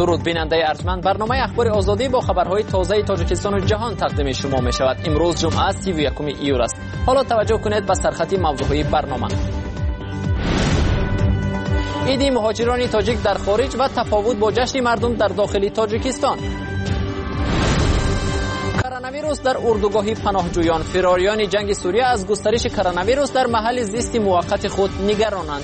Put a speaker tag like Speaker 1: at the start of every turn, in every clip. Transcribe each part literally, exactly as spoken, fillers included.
Speaker 1: درود بیننده ارجمند، برنامه اخبار آزادی با خبرهای تازه تاجیکستان و جهان تقدیم شما می شود. امروز جمعه است سی و یکم ایور است. حالا توجه کنید به سرخطی موضوعهای برنامه. عید مهاجران تاجیک در خارج و تفاوت با جشن مردم در داخل تاجیکستان. کرونا ویروس در اردوگاه پناهجویان. فراریان جنگ سوریه از گسترش کرونا ویروس در محل زیست موقت خود نگرانند.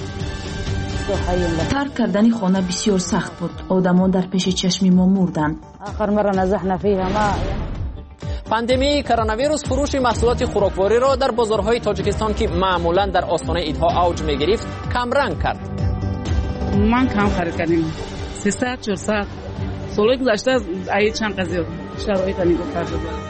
Speaker 2: ترک کردن خانه بسیار سخت بود. آدمان در پیش چشم ما مردند.
Speaker 3: آخر مرة نزحنا فيها ما
Speaker 1: پاندمی کرونا ویروس فروش محصولات خوراکواری را در بازارهای تاجیکستان که معمولا در آستانه عیدها اوج می‌گرفت کم رنگ کرد.
Speaker 4: من کم خرید کردیم. سیصد چهارصد سال گذشته ای چند قضیه شرایط نگفته شده.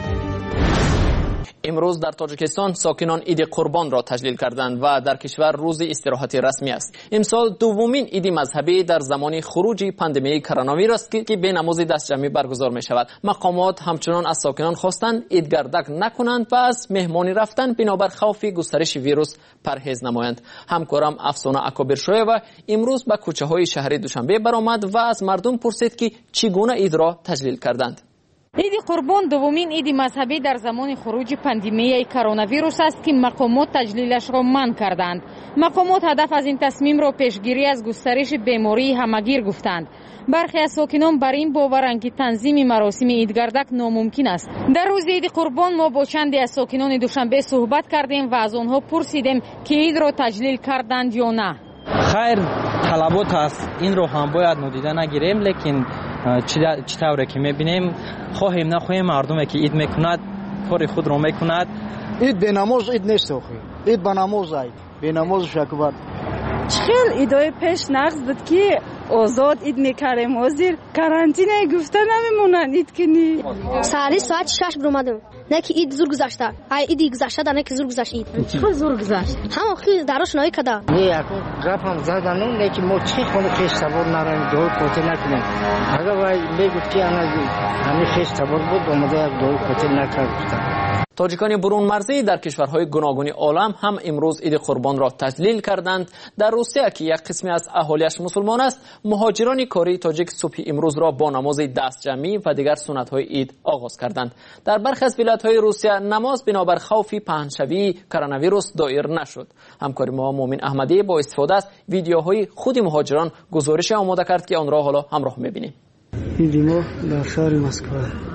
Speaker 1: امروز در تاجیکستان ساکنان عید قربان را تجلیل کردند و در کشور روز استراحت رسمی است. امسال دومین عید مذهبی در زمان خروج پاندمی کرونا ویروس که به نماز دست جمعی برگزار می شود. مقامات همچنان از ساکنان خواستند عید گردک نکنند و از مهمانی رفتن بنابر خوف گسترش ویروس پرهیز نمایند. همکارم افسانه اکابرشویوا امروز به کوچه های شهر دوشنبه برآمد و از مردم پرسید که چگونه عید را تجلیل کردند.
Speaker 5: عید قربان دومین عید مذهبی در زمان خروج پاندمی کرونا ویروس است که مقامات تجلیلش را منع کردند. مقامات هدف از این تصمیم را پیشگیری از گسترش بیماری همگیر گفتند. برخی از ساکنان بر این باورند که تنظیم مراسم عیدگردک ناممکن است. در روز عید قربان ما با چندی از ساکنان دوشنبه صحبت کردیم و از آنها پرسیدیم که عید را تجلیل کردند یا نه.
Speaker 6: خیر طلبات است، این رو هم باید نادیده نگیریم، لیکن چی طوره که میبینیم خواهیم نخواهیم مردمی که عید میکند کار خود رو میکند.
Speaker 7: عید به نماز عید نیست آخی، عید به نماز عید به نماز شکبر.
Speaker 8: خیلی ایدای پیش نقص بود که آزاد عید میکردیم، آزیر کرانتینه گفته نمیمونن عید کنی.
Speaker 9: سالی ساعت شش برآمدم، نه که عید زور گذشته، ای عید گذشته نه که زور گذشت. عید
Speaker 8: چه زور گذشت؟
Speaker 9: هم آخی دراش نای کدا.
Speaker 10: نه یکو رفتم زدن اون نه که ما چی خود خیش صبر نریم دو کوته نکنیم. اگر وای میگفت که انا همین خیش صبر بود اومده دو کوته نکرد.
Speaker 1: تاجیکان برون مرزی در کشورهای گوناگون عالم هم امروز عید قربان را تجلیل کردند. در روسیه که یک قسمی از اهالیش مسلمان است، مهاجران کاری تاجیک صبح امروز را با نماز دست جمعی و دیگر سنت‌های عید آغاز کردند. در برخی از ولایت‌های روسیه نماز بنابر خوف پهنشوی کرونا ویروس دایر نشد. همکار ما مومن احمدی با استفاده از ویدیوهای خود مهاجران گزارش آماده کرد که آن را حالا همراه می‌بینیم.
Speaker 7: عید ما در شهر مسکو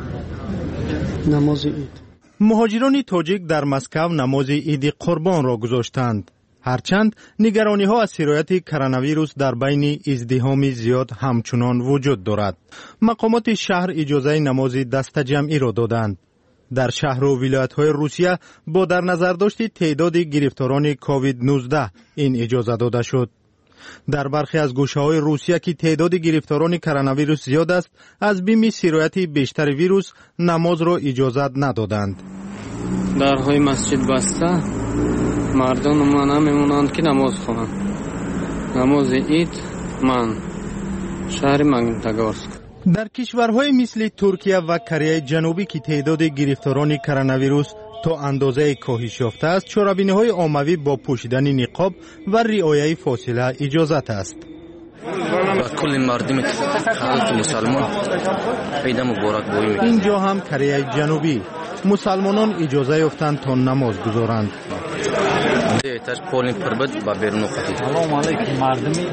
Speaker 7: نماز عید.
Speaker 11: مهاجران تاجیک در مسکو نماز عید قربان را گذاشتند. هرچند نگرانی ها از سرایت کرونا ویروس در بین ازدحام زیاد همچنان وجود دارد. مقامات شهر اجازه نماز دست جمعی را دادند. در شهر و ولایت های روسیه با در نظر داشت تعداد گرفتاران کووید نوزده این اجازه داده شد. در برخی از گوشه های روسیه که تعداد گرفتاران کرونا ویروس زیاد است، از بیم سرایت بیشتر ویروس نماز را اجازت ندادند.
Speaker 12: درهای مسجد بسته، مردم ما نمیمونند که نماز خوانند. نماز عید من شهر ماگنیتگورسک.
Speaker 11: در کشورهای مثل ترکیه و کره جنوبی که تعداد گرفتاران کرونا ویروس تا اندازه کاهش یافته است، چاره‌بینی‌های عمومی با پوشیدن نقاب و رعایت فاصله اجازت است.
Speaker 13: کل مردم خالق مسلمان عید مبارک گوییم.
Speaker 11: اینجا هم کره جنوبی مسلمانان اجازه یافتند تا نماز گزارند.
Speaker 13: دیتاش پولین پربد با بیرون خطی.
Speaker 14: سلام علیکم مردمی.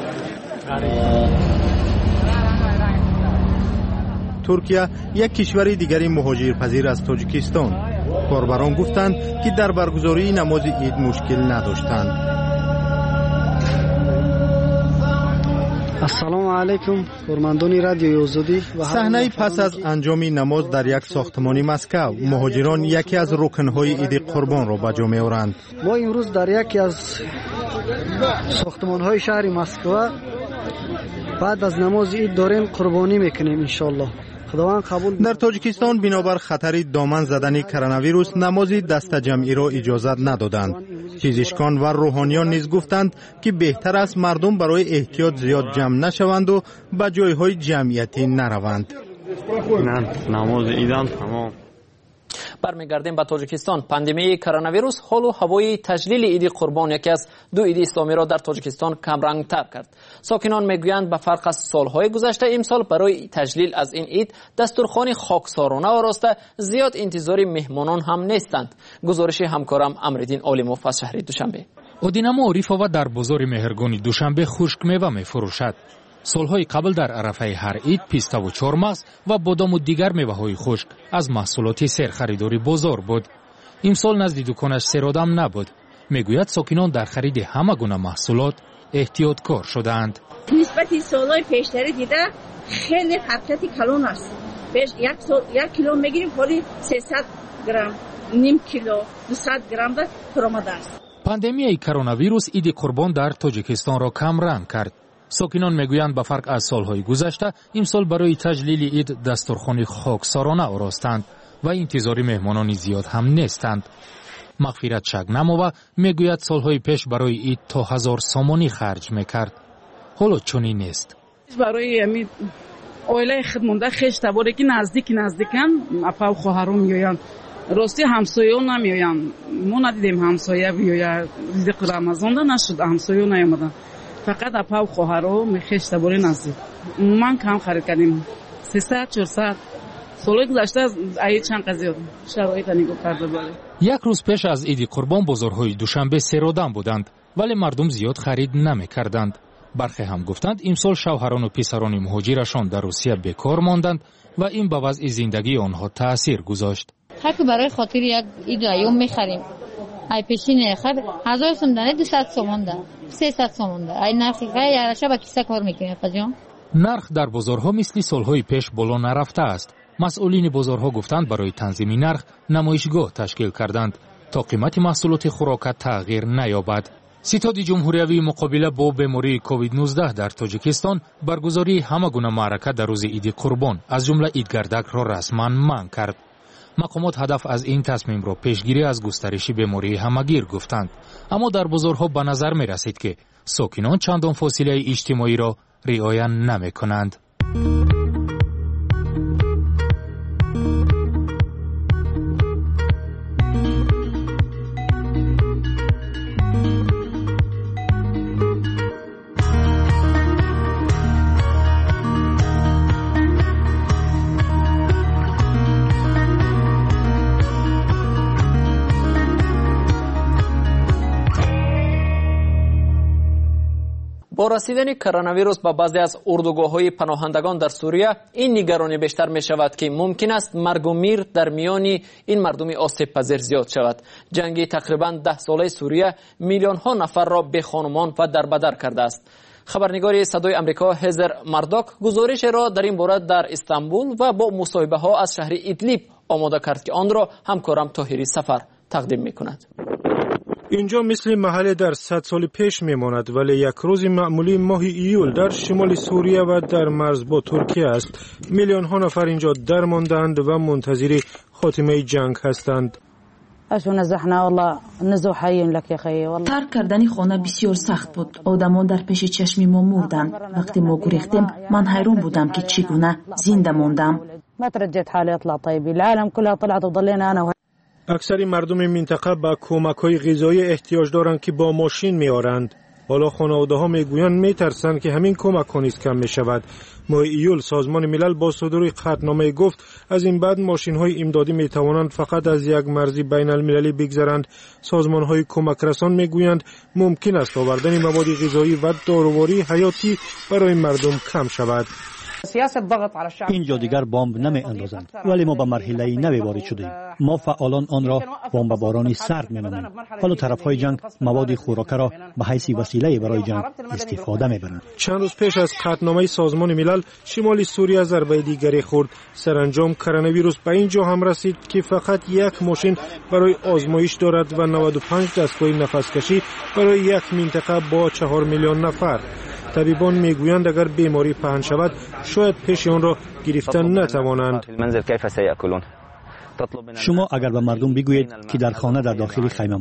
Speaker 11: ترکیه یک کشور دیگری مهاجرپذیر از تاجیکستان. کاربران گفتند که در برگزاری نماز عید مشکل نداشتند.
Speaker 7: السلام علیکم فرماندان رادیو آزادی.
Speaker 11: صحنه پس از انجام نماز در یک ساختمان مسکو، مهاجران یکی از رکن‌های عید قربان را به جا می‌آورند.
Speaker 7: ما امروز در یکی از ساختمان‌های شهر مسکو بعد از نماز عید داریم قربانی میکنیم ان شاء الله. خداوند قبول.
Speaker 11: در تاجیکستان بنابر خطر دامن زدن کرونا ویروس نماز دست جمعی را اجازت ندادند. پزشکان و روحانیان نیز گفتند که بهتر است مردم برای احتیاط زیاد جمع نشوند و به جایهای جمعیتی نروند.
Speaker 14: نماز عیدم تمام.
Speaker 1: برمیگردیم به تاجیکستان. پاندمی کرونا ویروس حال و هوای تجلیل عید قربان یکی از دو عید اسلامی را در تاجیکستان کمرنگ‌تر کرد. ساکنان میگویند به فرق از سالهای گذشته امسال برای تجلیل از این عید دسترخوان خاکسارانه آراسته زیاد انتظاری مهمانان هم نیستند. گزارش همکارم امردین عالموف از شهر دوشنبه.
Speaker 14: ادینما عریفова در بازار مهرگانی دوشنبه خشک میوه میفروشد. سالهای قبل در عرفه هر عید پیستا و چهارمغز و بادام و دیگر میوه‌های خشک از محصولات سیر خریداری بازار بود. امسال نزد دکانش سرادم نبود. میگوید ساکنان در خرید همه گونه محصولات احتیاطکار شدند.
Speaker 15: نسبت سالهای پیشتری دیده خیلی حرکت کلان است. پیش یک سال یک کیلو میگیریم حالی سیصد گرم، نیم کیلو، دویست گرم ده پرآمده است.
Speaker 14: پاندمی کرونا ویروس عید قربان در تاجیکستان را کم رنگ کرد. ساکنان میگویند به فرق از سالهای گذشته امسال برای تجلیل عید دسترخوان خاکسارانه آراستند و انتظاری مهمانانی زیاد هم نیستند. مغفرت شگنمووا میگوید سالهای پیش برای عید تا هزار سامانی خرج میکرد. حالا چنین نیست.
Speaker 4: برای همین اویله خدمانده خیش تباره که نزدیک نزدیکن اپا و خواهرام میآیند. راستی همسایه‌ها نمیآیند. ما ندیدیم همسایه بیاید. رزق رمضان ده نشد همسایه‌ها نیامدن. فقط اپا و خواهرام خیش تباره نزدیک. عموما کم خرید کردیم. سیصد چهارصد سال گذشته از عید چند قضیه شرایط نگاه کرده بله.
Speaker 14: یک روز پیش از عید قربان بازارهای دوشنبه سرادم بودند ولی مردم زیاد خرید نمی‌کردند. برخی هم گفتند امسال شوهران و پسران مهاجرشان در روسیه بیکار ماندند و این به وضع زندگی آنها تأثیر گذاشت.
Speaker 5: حتی برای خاطر یک عید ایام می‌خریم. ای پیشین خرید هزار سوم دانه دویست سوم ده سیصد سوم ده ای نرخ غیر شب کیسه کار می‌کنیم فجان.
Speaker 14: نرخ در بازارها مثل سالهای پیش بالا نرفته است. مسئولین بازارها گفتند برای تنظیم نرخ نمایشگاه تشکیل کردند تا قیمت محصولات خوراک تغییر نیابد. ستاد جمهوریوی مقابله با بیماری کووید نوزده در تاجیکستان برگزاری همه گونه معرکه در روز عید قربان از جمله عید گردک را رسما منع کرد. مقامات هدف از این تصمیم را پیشگیری از گسترش بیماری همگیر گفتند، اما در بازارها به نظر می رسید که ساکنان چندان فاصله اجتماعی را رعایت نمی کنند.
Speaker 1: با رسیدن کرونا ویروس به بعضی از اردوگاه‌های پناهندگان در سوریه این نگرانی بیشتر می شود که ممکن است مرگ و میر در میان این مردم آسیب پذیر زیاد شود. جنگ تقریباً ده ساله سوریه میلیون ها نفر را به خانمان و دربدر کرده است. خبرنگار صدای آمریکا هزر مرداک گزارش را در این باره در استانبول و با مصاحبه ها از شهر ایدلیب آماده کرد که آن را همکارم طاهری سفر تقدیم می کند.
Speaker 11: اینجا مثل محل در صد سال پیش میماند، ولی یک روز معمولی ماه ایول در شمال سوریه و در مرز با ترکیه است. میلیون ها نفر اینجا درماندند و منتظر خاتمه جنگ هستند.
Speaker 2: ترک کردن خانه بسیار سخت بود. آدمان در پیش چشم ما مردند. وقتی ما گریختیم من حیران بودم که چگونه زنده ماندم.
Speaker 11: اکثر مردم منطقه با کمک‌های غذایی احتیاج دارند که با ماشین می‌آرند. حالا خانواده‌ها می‌گویند می‌ترسند که همین کمک‌ها نیز کم می‌شود. ماه ایول سازمان ملل با صدور قطعنامه گفت از این بعد ماشین‌های امدادی می‌توانند فقط از یک مرز بین‌المللی بگذرند. سازمان‌های کمک‌رسان می‌گویند ممکن است آوردن مواد غذایی و داروواری حیاتی برای مردم کم شود.
Speaker 16: اینجا دیگر بمب نمی اندازند، ولی ما به مرحله نوی وارد شدیم. ما فعالان آن را بمب بارانی سرد می نامیم. حالا طرفهای جنگ مواد خوراک را به حیث وسیله برای جنگ استفاده می برند.
Speaker 11: چند روز پیش از قطعنامه سازمان ملل شمال سوریه ضربه دیگری خورد. سرانجام کرونا ویروس به اینجا هم رسید که فقط یک ماشین برای آزمایش دارد و نود و پنج دستگاه نفسکشی برای یک منطقه با چهار میلیون نفر. طبیبان میگویند اگر بیماری پهن شود شاید پیش آن را گرفتن نتوانند.
Speaker 16: شما اگر به مردم بگویید که در خانه در داخل خیمه مانید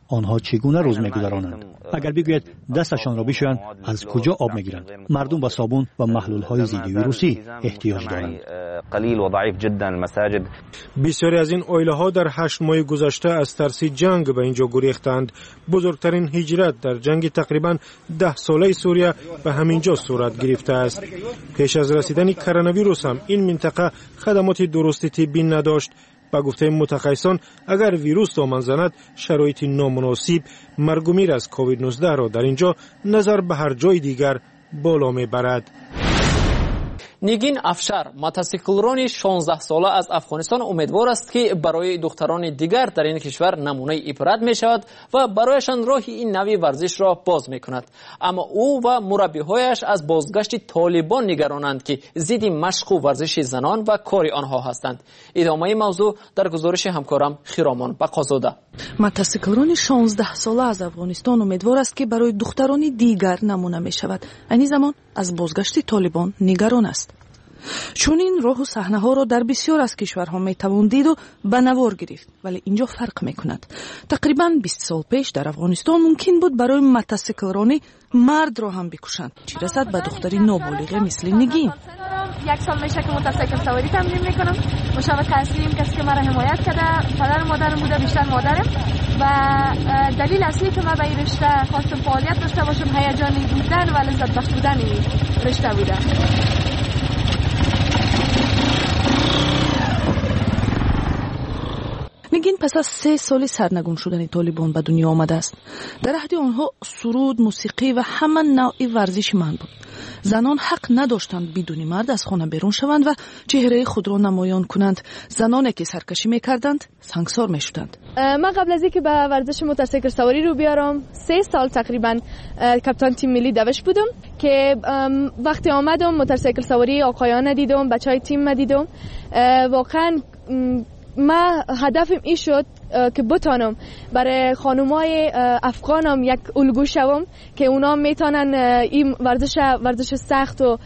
Speaker 16: آنها چگونه روز می‌گذرانند. اگر بگوید دستشان را بشویند، از کجا آب می‌گیرند؟ مردم به صابون و محلول‌های ضد ویروسی احتیاج دارند.
Speaker 17: قلیل و ضعیف جدا المساجد.
Speaker 18: بسیاری از این عائله‌ها در هشت ماه گذشته از ترس جنگ به اینجا گریختند. بزرگترین هجرت در جنگ تقریباً ده ساله سوریه به همینجا صورت گرفته است. پیش از رسیدن کرونا ویروس هم این منطقه خدمات درست طبی نداشت. با گفته متخصصان اگر ویروس دامن زند شرایط نامناسب مرگ و میر از کووید نوزده را در اینجا نظر به هر جای دیگر بالا میبرد.
Speaker 1: نیگین افشار موتورسیکلرانی شانزده ساله از افغانستان امیدوار است که برای دختران دیگر در این کشور نمونه عبرت می شود و برایشان راه این نوع ورزش را باز می کند. اما او و مربیهایش از بازگشت طالبان نگرانند که ضد مشق و ورزش زنان و کار آنها هستند. ادامه موضوع در گزارش همکارم خیرامان بقازاده.
Speaker 19: موتورسیکلرانی شانزده ساله از افغانستان امیدوار است که برای دختران دیگر نمونه می شود. این زمان از بازگشت طالبان نگران است. چون این راه و صحنه ها را در بسیار از کشورها می توان دید و به نوار گرفت، ولی اینجا فرق می کند. تقریباً بیست سال پیش در افغانستان ممکن بود برای موتورسیکلرانی مرد را هم بکشند، چه رسد به دختری نابالغه مثل نگین.
Speaker 20: یک سال میشه که موتورسیکل سواری تمرین میکنم. مشاور اصلی کسی که مرا حمایت کرده پدر و مادرم بوده، بیشتر مادرم، و دلیل اصلی که من به این رشته خواستم فعالیت داشته باشم هیجانی بودن و لذت بخش بودن این رشته بوده.
Speaker 19: نگین پس از سه سال سرنگون شدن طالبان به دنیا آمده است. در عهد آنها سرود، موسیقی و همه نوع ورزش من بود. زنان حق نداشتند بدون مرد از خانه بیرون شوند و چهره خود را نمایان کنند. زنانی که سرکشی میکردند سنگسار میشدند.
Speaker 20: من قبل از اینکه به ورزش موتورسیکل سواری رو بیارم سه سال تقریبا کاپیتان تیم ملی دوش بودم که وقتی آمدم موتورسیکل سواری آقایان دیدم، بچهای تیم دیدم. واقعا ما هدفم این شد که بتانم برای خانمای افغانم یک الگو شوم که اونا میتونن این ورزش ورزش سخت و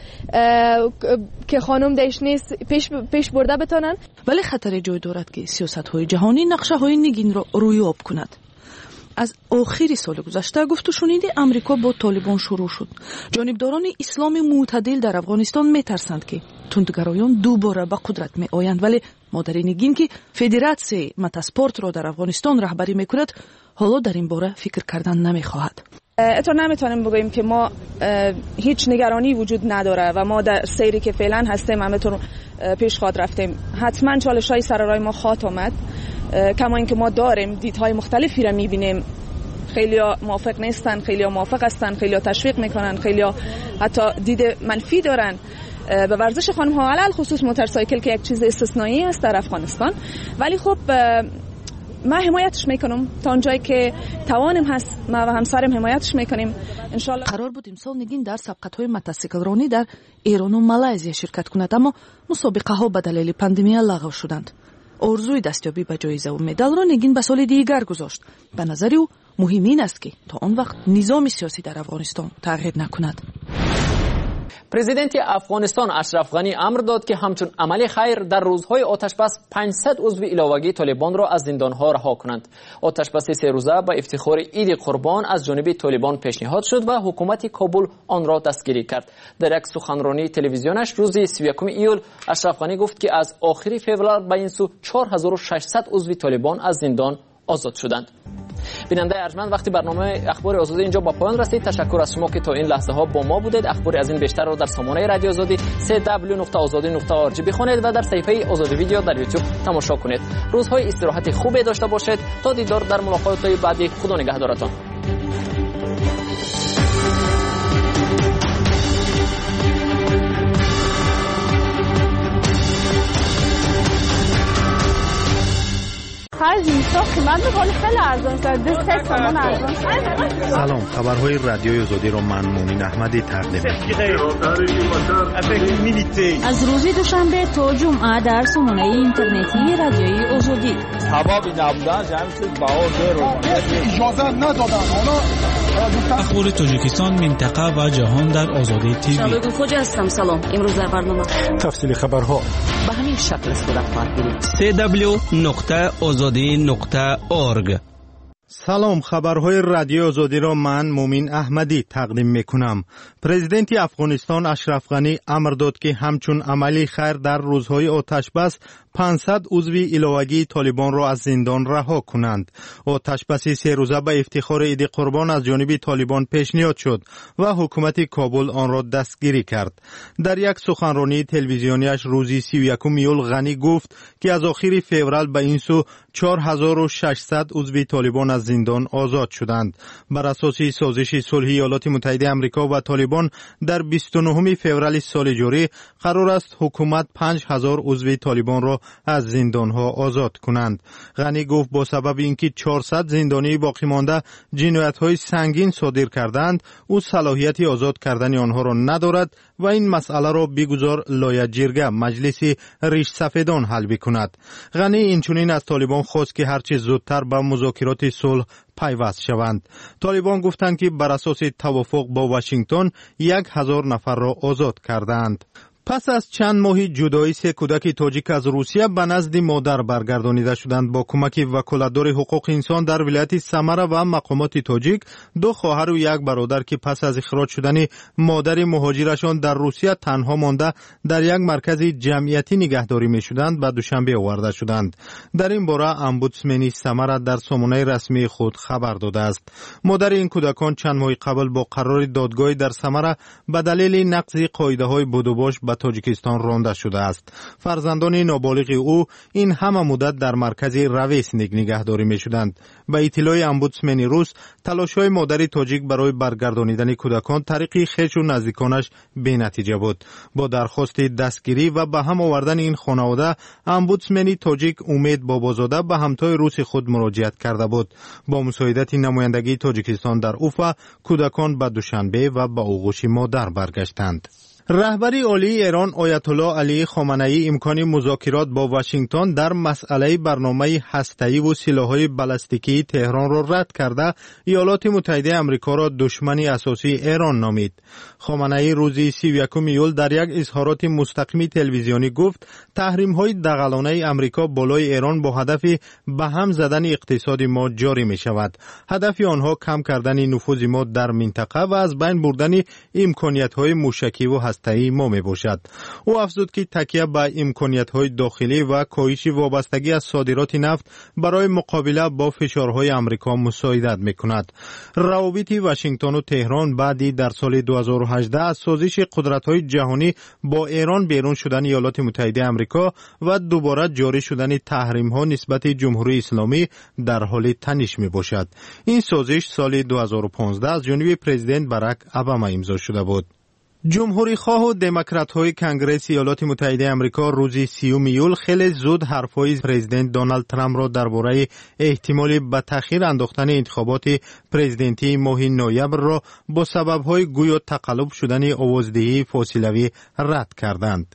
Speaker 20: که خانم دیش نیست پیش پیش برده بتونن.
Speaker 19: ولی خطر جای دارد که سیاست‌های جهانی نقشه‌های نگین را رویاب کند. از آخری سال گذشته گفت و شنیدی امریکا با طالبان شروع شد. جانبداران اسلام معتدل در افغانستان میترسند که تندگرایان دوباره به قدرت می آیند، ولی مادر نگین که فدراسیون موتورسپورت را در افغانستان رهبری میکند حالا در این باره فکر کردن نمیخواهد.
Speaker 21: اتو نمیتونیم بگوییم که ما هیچ نگرانی وجود نداره و ما در سیری که فعلا هستیم همتون پیش خواهد رفتیم. حتما چالش‌های سر راه ما خواهد آمد، کما اینکه ما داریم دیدهای مختلفی را میبینیم. خیلی‌ها موافق نیستن، خیلی‌ها موافق هستن، خیلی‌ها تشویق میکنن، خیلی‌ها حتی دید منفی دارن به ورزش خانم‌ها، علل خصوص موتورسیکل که یک چیز استثنایی است در افغانستان. ولی خب ما حمایتش میکنم تا اونجایی که توانم هست، ما و همسرم حمایتش میکنیم ان شاء الله.
Speaker 19: قرار بود امسال نگین در سبقت‌های موتورسیکلرانی در ایران و مالزی شرکت کند، اما مسابقه‌ها به دلیل پاندمی لغو شدند. آرزوی دستیابی به جایزه و مدال را نگین به سال دیگر گذاشت. به نظر او مهم این است که تا آن وقت نظام سیاسی در افغانستان تغییر نکند.
Speaker 1: پرزیدنت افغانستان اشرف غنی امر داد که همچون عمل خیر در روزهای آتشبس پانصد عضو علاوگی طالبان را از زندانها رها کنند. آتشبس سه روزه با افتخار عید قربان از جانب طالبان پیشنهاد شد و حکومت کابل آن را دستگیری کرد. در یک سخنرانی تلویزیونش روز سی و یکم ایول اشرف غنی گفت که از آخر فوریه به این سو چهار هزار و ششصد عضو طالبان از زندان آزاد شدند. بیننده ارجمند، وقتی برنامه اخبار آزادی اینجا با پایان رسید. تشکر از شما که تا این لحظه ها با ما بودید. اخبار از این بیشتر را در سامانه رادیو آزادی سه دبلیو نقطه آزادی نقطه آر جی بخونید و در صفحه آزادی ویدیو در یوتیوب تماشا کنید. روزهای استراحت خوبی داشته باشید. تا دیدار در ملاقات بعدی. خدا نگهدارتان.
Speaker 20: خرج میسا قیمت میکنه خیلی ارزان کرده، سه تومن ارزان شد.
Speaker 11: سلام، خبرهای رادیوی آزادی را من مومین احمدی تقدیم می‌کنم.
Speaker 22: از روز دوشنبه تا جمعه در سامانه اینترنتی رادیوی آزادی.
Speaker 23: هوا بی نبودن جمعیت باور رو اجازه ندادن. حالا
Speaker 24: اخبار تاجیکستان، منطقه و جهان در آزادی تیوی.
Speaker 22: شبکه خوج هستم. سلام، امروز در برنامه
Speaker 11: تفصیل خبرها
Speaker 22: به همین شکل صورت خواهد گرفت.
Speaker 24: سه دبلیو نقطه آزادی نقطه اورگ
Speaker 11: سلام، خبرهای رادیو آزادی را من مومین احمدی تقدیم میکنم. پرزیدنت افغانستان اشرف غنی امر داد که همچون عملی خیر در روزهای آتش بس پانصد عضوی الهه‌گی طالبان را از زندان رها کنند. آتش بس سه روزه به افتخار عید قربان از جانب طالبان پیشنهاد شد و حکومت کابل آن را دستگیری کرد. در یک سخنرانی تلویزیونیش روزی سی و یکم ایول غنی گفت که از آخر فوریه به این سو چهار هزار و ششصد عضو طالبان از زندان آزاد شدند. بر اساس سازش صلح ایالات متحده آمریکا و طالبان در بیست و نهم فوریه سال جاری قرار است حکومت پنج هزار عضو طالبان را از زندان ها آزاد کنند. غنی گفت با سبب اینکه چهارصد زندانی باقی مانده جنایت های سنگین صادر کردند، او صلاحیت آزاد کردن آنها را ندارد و این مسئله را بگذار لایحه جرگه مجلس ریش سفیدان حل بکند. غنی اینچنین از طالبان خواست که هرچه زودتر به مذاکرات صلح پیوست شوند. طالبان گفتند که بر اساس توافق با واشنگتن یک هزار نفر را آزاد کردند. پس از چند ماه جدایی سه کودک تاجیک از روسیه به نزد مادر برگردانیده شدند. با کمک وکالتدار حقوق انسان در ولایت سمره و مقامات تاجیک، دو خواهر و یک برادر که پس از اخراج شدن مادر مهاجرشان در روسیه تنها مانده در یک مرکز جمعیتی نگهداری می شدند به دوشنبه آورده شدند. در این باره امبودسمن سمره در سامانه رسمی خود خبر داده است. مادر این کودکان چند ماه قبل با قرار دادگاه در سمره به دلیل نقض قاعده های بودوباش به تاجیکستان رانده شده است. فرزندان نابالغ او این همه مدت در مرکز رویسنیک نگهداری می شدند. به اطلاع امبودسمن روس، تلاش‌های مادر تاجیک برای برگردانیدن کودکان طریق خویش و نزدیکانش بی‌نتیجه بود. با درخواست دستگیری و به هم آوردن این خانواده، امبودسمن تاجیک امید بابازاده به همتای روس خود مراجعت کرده بود. با مساعدت نمایندگی تاجیکستان در اوفا، کودکان به دوشنبه و به آغوش مادر برگشتند. رهبری عالی ایران آیت الله علی خامنه‌ای امکان مذاکرات با واشنگتن در مسئله برنامه هسته‌ای و سلاح‌های بالستیکی تهران را رد کرده، ایالات متحده آمریکا را دشمن اساسی ایران نامید. خامنه‌ای روز سی و یکم ایول در یک اظهارات مستقیم تلویزیونی گفت تحریم‌های دغلانه آمریکا بالای ایران با هدف به هم زدن اقتصاد ما جاری می‌شود. هدف آنها کم کردن نفوذ ما در منطقه و از بین بردن امکانیت‌های موشکی و هسته‌ای ما می باشد. او افزود که تکیه به امکانیت‌های داخلی و کاهش وابستگی از صادرات نفت برای مقابله با فشارهای آمریکا مساعدت می‌کند. روابط واشنگتن و تهران بعدی در سال دو هزار و هجده از سازش قدرت‌های جهانی با ایران بیرون شدن ایالات متحده آمریکا و دوباره جاری شدن تحریم‌ها نسبت جمهوری اسلامی در حال تنش می‌باشد. این سازش سال دو هزار و پانزده از جانب پرزیدنت باراک اوباما امضا شده بود. جمهوری خواه و دموکرات های کنگره ایالات متحده آمریکا روز سیوم ایول خیلی زود حرفهای پرزیدنت دونالد ترامپ را درباره احتمال به تأخیر انداختن انتخابات پرزیدنتی ماه نوامبر را با سببهای گویا تقلب شدن آوازدهی فاصلوی رد کردند.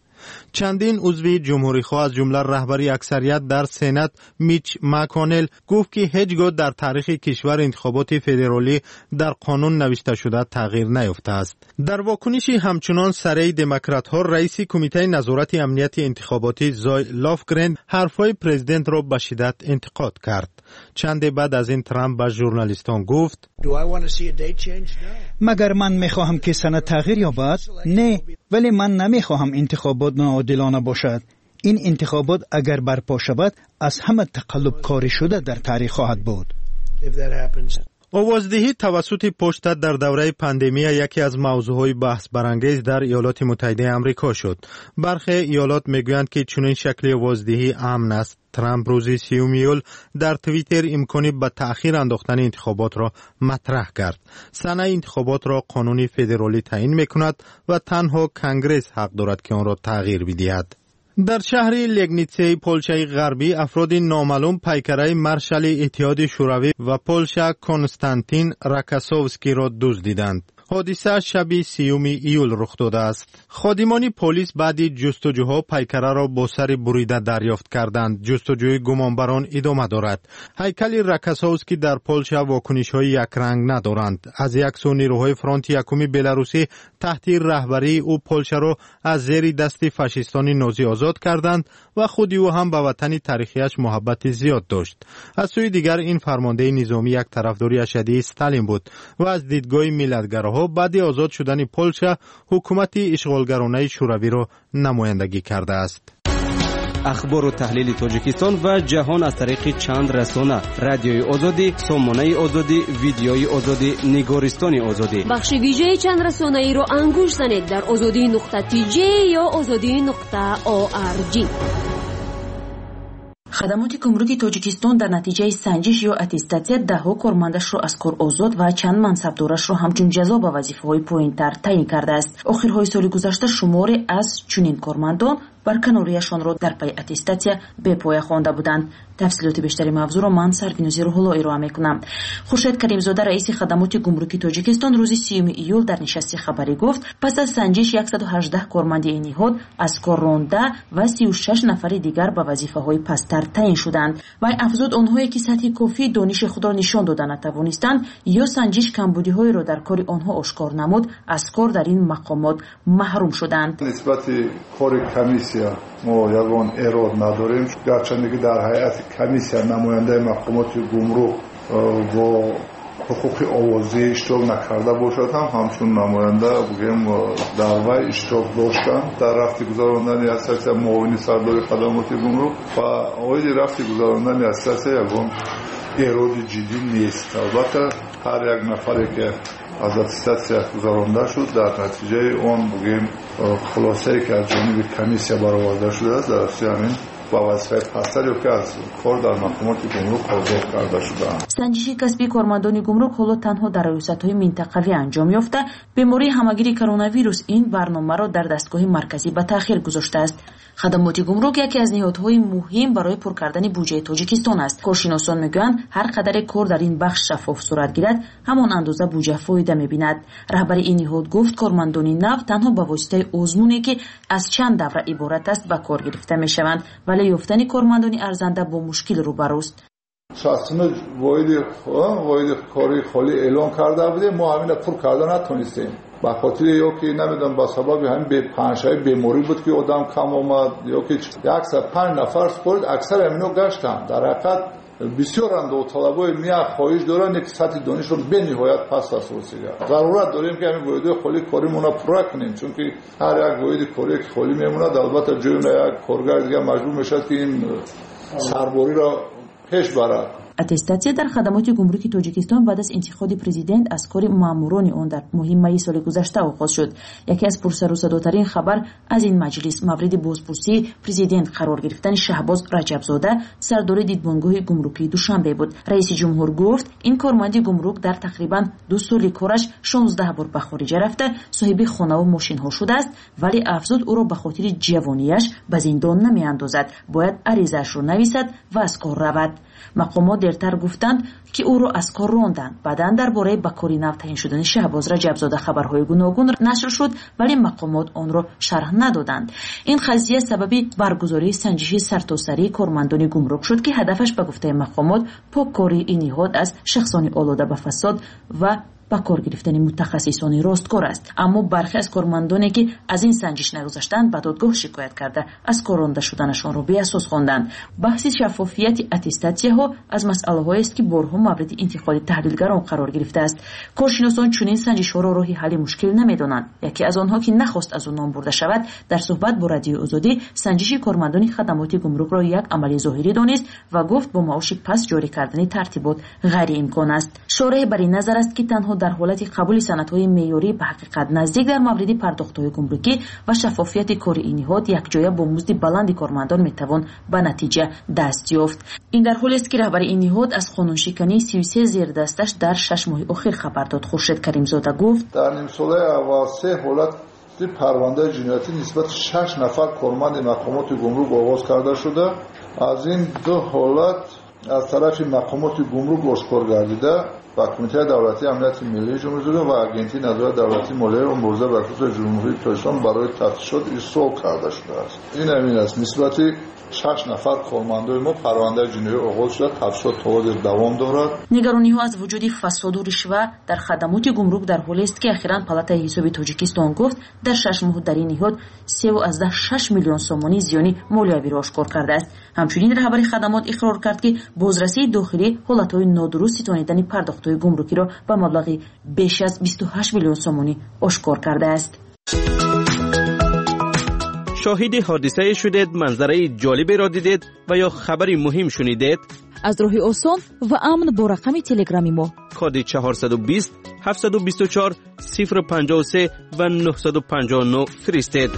Speaker 11: چندین عضو جمهوری خواه از جمله رهبری اکثریت در سنات میچ مکانل گفت که هیچگاه در تاریخ کشور انتخابات فدرالی در قانون نوشته شده تغییر نیافته است. در واکنشی همچنان سرای دموکرات ها رئیس کمیته نظارت امنیت انتخاباتی زای لافگرند حرفای پرزیدنت را به شدت انتقاد کرد. چند بعد از این ترامپ به ژورنالیستان گفت:
Speaker 3: مگر من میخواهم که سند تغییر یابد؟ نه، ولی من نمیخواهم انتخابات ناعادلانه باشد. این انتخابات اگر برپا شود از همه تقلب کاری شده در تاریخ خواهد بود.
Speaker 11: آوازدهی توسط پشت در دوره پاندمی یکی از موضوعهای بحث برانگیز در ایالات متحده آمریکا شد. برخی ایالات میگویند که چنین شکل آوازدهی امن است. ترامپ روز سیوم ایول در توییتر امکانی به تأخیر انداختن انتخابات را مطرح کرد. سنه انتخابات را قانون فدرالی تعیین میکند و تنها کنگره حق دارد که آن را تغییر بدهد. در شهر لگنیتسه پولشای غربی افراد نامعلوم پیکره مارشال اتحاد شوروی و پولشا کنستانتین راکاسوفسکی را دزدیدند. حادثه شب سیوم ایول رخ داده است. خادمان پلیس بعد جستجوها پیکره را با سر بریده دریافت کردند. جستجوی گمانبران ادامه دارد. هیکل رکساوسکی در پولشا واکنش‌های یک رنگ ندارند. از یک سو نیروهای فرانت یکم بلاروسی تحت رهبری او پولشا را از زیر دست فاشیستان نازی آزاد کردند و خودی او هم به وطن تاریخیش محبت زیاد داشت. از سوی دیگر این فرمانده نظامی یک طرفداری اشدی استالین بود و از دیدگاه ملتگراها بعد آزاد شدن پولشا حکومت اشغالگرانه شوروی را نمایندگی کرده است.
Speaker 6: اخبار و تحلیل تاجیکستان و جهان از طریق چند رسانه: رادیوی آزادی، سامانه آزادی، ویدیوی آزادی، نگارستان آزادی.
Speaker 8: بخش ویژه چند رسانه ای را انگوش زنید در آزادی نقطه تی جی یا آزادی نقطه او آر جی.
Speaker 2: خدمات گمرکی تاجیکستان در نتیجه سنجش یا اتستاتسیا دهها کارمندش را از کار آزاد و چند منصبدارش را همچون جزا به وظیفه‌های پایین‌تر تعیین کرده است. آخرهای سال گذشته شماری از چنین کارمندان برکناریشان را در پی اتستاتسیا به پایه خوانده بودند. تفصیلات بیشتری موضوع را من سرفینوزی روح‌الله ارائه می‌کنم. خورشید کریمزاده رئیس خدمات گمرکی تاجیکستان روز سیوم ایول در نشست خبری گفت پس از سنجش صد و هجده کارمند این نهاد از کار رانده و سی و شش نفر دیگر به وظیفه‌های پست‌تر تعیین شدند. و افزود آنهایی که سطح کافی دانش خود را نشان داده نتوانستند یا سنجش کمبودی‌های را در کار آنها آشکار نمود از کار در این مقامات محروم شدند.
Speaker 9: نسبت کار کمیسیا ما یگان ایراد نداریم، گرچه که در هیئت کمیسیا نماینده مقامات گمرک و حقوق آوازی اشتراک نکرده باشد هم همچون نماینده بگیم در وی اشتراک داشتن در رفتی گذراندن اساسی معاون سردار خدمات گمرک و آید رفتی گذراندن اساسی یگان ایراد جدی نیست. البته هر یک نفری که از اتستاتسیا گذرانده شد در نتیجه آن بگیم خلاصه‌ای که از جانب کمیسیا برآورده شده است در اصل همین با وظیفه پستر که از کار در مقامات گمرک آزاد کرده شده‌اند.
Speaker 2: سنجش کسبی کارمندان گمرک حالا تنها در ریاست‌های منطقوی انجام یافته. بیماری همگیری کرونا ویروس این برنامه را در دستگاه مرکزی به تأخیر گذاشته است. خدمات گمرک یکی از نهادهای مهم برای پر کردن بودجه تاجیکستان است. کارشناسان میگویند هر قدر کار در این بخش شفاف صورت گیرد همان اندازه بودجه فایده می‌بیند. رهبر این نهاد گفت کارمندان نو تنها به واسطه آزمونی که از چند دوره عبارت است به کار گرفته می‌شوند ولی یافتن کارمندان ارزنده با مشکل روبروست.
Speaker 9: شخصا واحد واحد کاری خالی اعلام کرده بوده ما همین پر کردن نتونستیم به خاطر یا که نمیدونم به سبب همین به پنجشنبه بیماری بود که آدم کم اومد یا که صد و پنج نفر سپرد اکثر همینو گشتن. در حقیقت بسیار اندو طلبای میا خواهش دارن که سطح دانش رو به نهایت پس رسیده. ضرورت داریم که همین واحد خالی کاریمون رو پر کنیم چون که هر یک واحد کاری که خالی میمونه البته جای یک کارگر دیگه مجبور میشه که این سرباری را پیش برد.
Speaker 2: اتستاتسیا در خدمات گمرکی تاجیکستان بعد از انتخاب پرزیدنت از کار ماموران آن در ماه می سال گذشته آغاز شد. یکی از پرسر و صداترین خبر از این مجلس مورد بازپرسی پرزیدنت قرار گرفتن شهباز رجبزاده سردار دیدبانگاه گمرکی دوشنبه بود. رئیس جمهور گفت این کارمند گمرک در تقریبا دو سال کارش شانزده بار به خارج رفته صاحب خانه و ماشین ها شده است ولی افزود او را به خاطر جوانیش به زندان نمیاندازد، باید عریضه‌اش را نویسد و از کار رود. مقامات درتر گفتند که او را از کار راندند. بعداً درباره به کاری نو تعیین شدن شهباز رجبزاده خبرهای گوناگون نشر شد ولی مقامات آن را شرح ندادند. این قضیه سبب برگزاری سنجش سرتاسری کارمندان گمرک شد که هدفش به گفته مقامات پاککاری این نهاد از شخصان آلوده به فساد و با کار گرفتن متخصصان راستکار است. اما برخی از کارمندانی که از این سنجش نگذشتند به دادگاه شکایت کرده از کار رانده شدنشان را بی اساس خواندند. بحث شفافیت اتستاتسیا ها از مسئله‌هایی است که بارها مورد انتقاد تحلیلگران قرار گرفته است. کارشناسان چنین سنجش ها را راه حل مشکل نمی‌دانند. یکی از آنها که نخواست از آن نام برده شود در صحبت با رادیو آزادی سنجش کارمندان خدمات گمرک را یک عمل ظاهری دانست و گفت با معاش پس جاری کردن ترتیبات غیر امکان است. شارح بر این نظر است که تنها در حالت قبول سندهای معیاری به حقیقت نزدیک در مورد پرداخت‌های گمرکی و شفافیت کار این نهاد یک جایه با مزد بلند کارمندان میتوان به نتیجه دست یافت. این در حالی است که رهبر این نهاد از قانونشکنی سی و سه زیر دستش در شش ماه اخیر خبر داد. خورشید کریمزاده گفت
Speaker 9: در نیم ساله اول سه حالت پرونده جنایتی نسبت شش نفر کارمند مقامات گمرک آغاز کرده شده. از این دو حالت از طرف مقامات گمرک آشکار گردیده و و کمیته دولتی امنیت ملی جمهوری و آگنتی نظارت دولتی مالی و موزه و خصوص جمهوری تاجیکستان برای تفتیشات ایستگاه کرده شده است. این امین است نسبت شش نفر کارمندای ما پرونده جنایی آغاز شده، تفتیشات تا دوام دارد.
Speaker 2: نگرانی‌ها از وجود فساد و رشوه در خدمات گمرک در حالی است که اخیراً پالاتای حساب تاجیکستان گفت در شش ماه در این نهاد سه و شش میلیون سومانی زیانی مالیوی را آشکار کرده است. همچنین رهبر خدمات اقرار کرد که بازرسی داخلی حالت‌های نادرست تانیدن پرداخت‌های گمرکی را به مبلغ بیش از بیست و هشت میلیون سومانی آشکار کرده است.
Speaker 7: شاهد حادثه شدید، منظره جالبی را دیدید و یا خبری مهم شنیدید؟
Speaker 22: از راه آسان و امن با رقم تلگرامی ما
Speaker 7: کد چهارصد و بیست هفتصد و بیست و چهار صفر پنجاه و سه و نهصد و پنجاه و نه فرستید.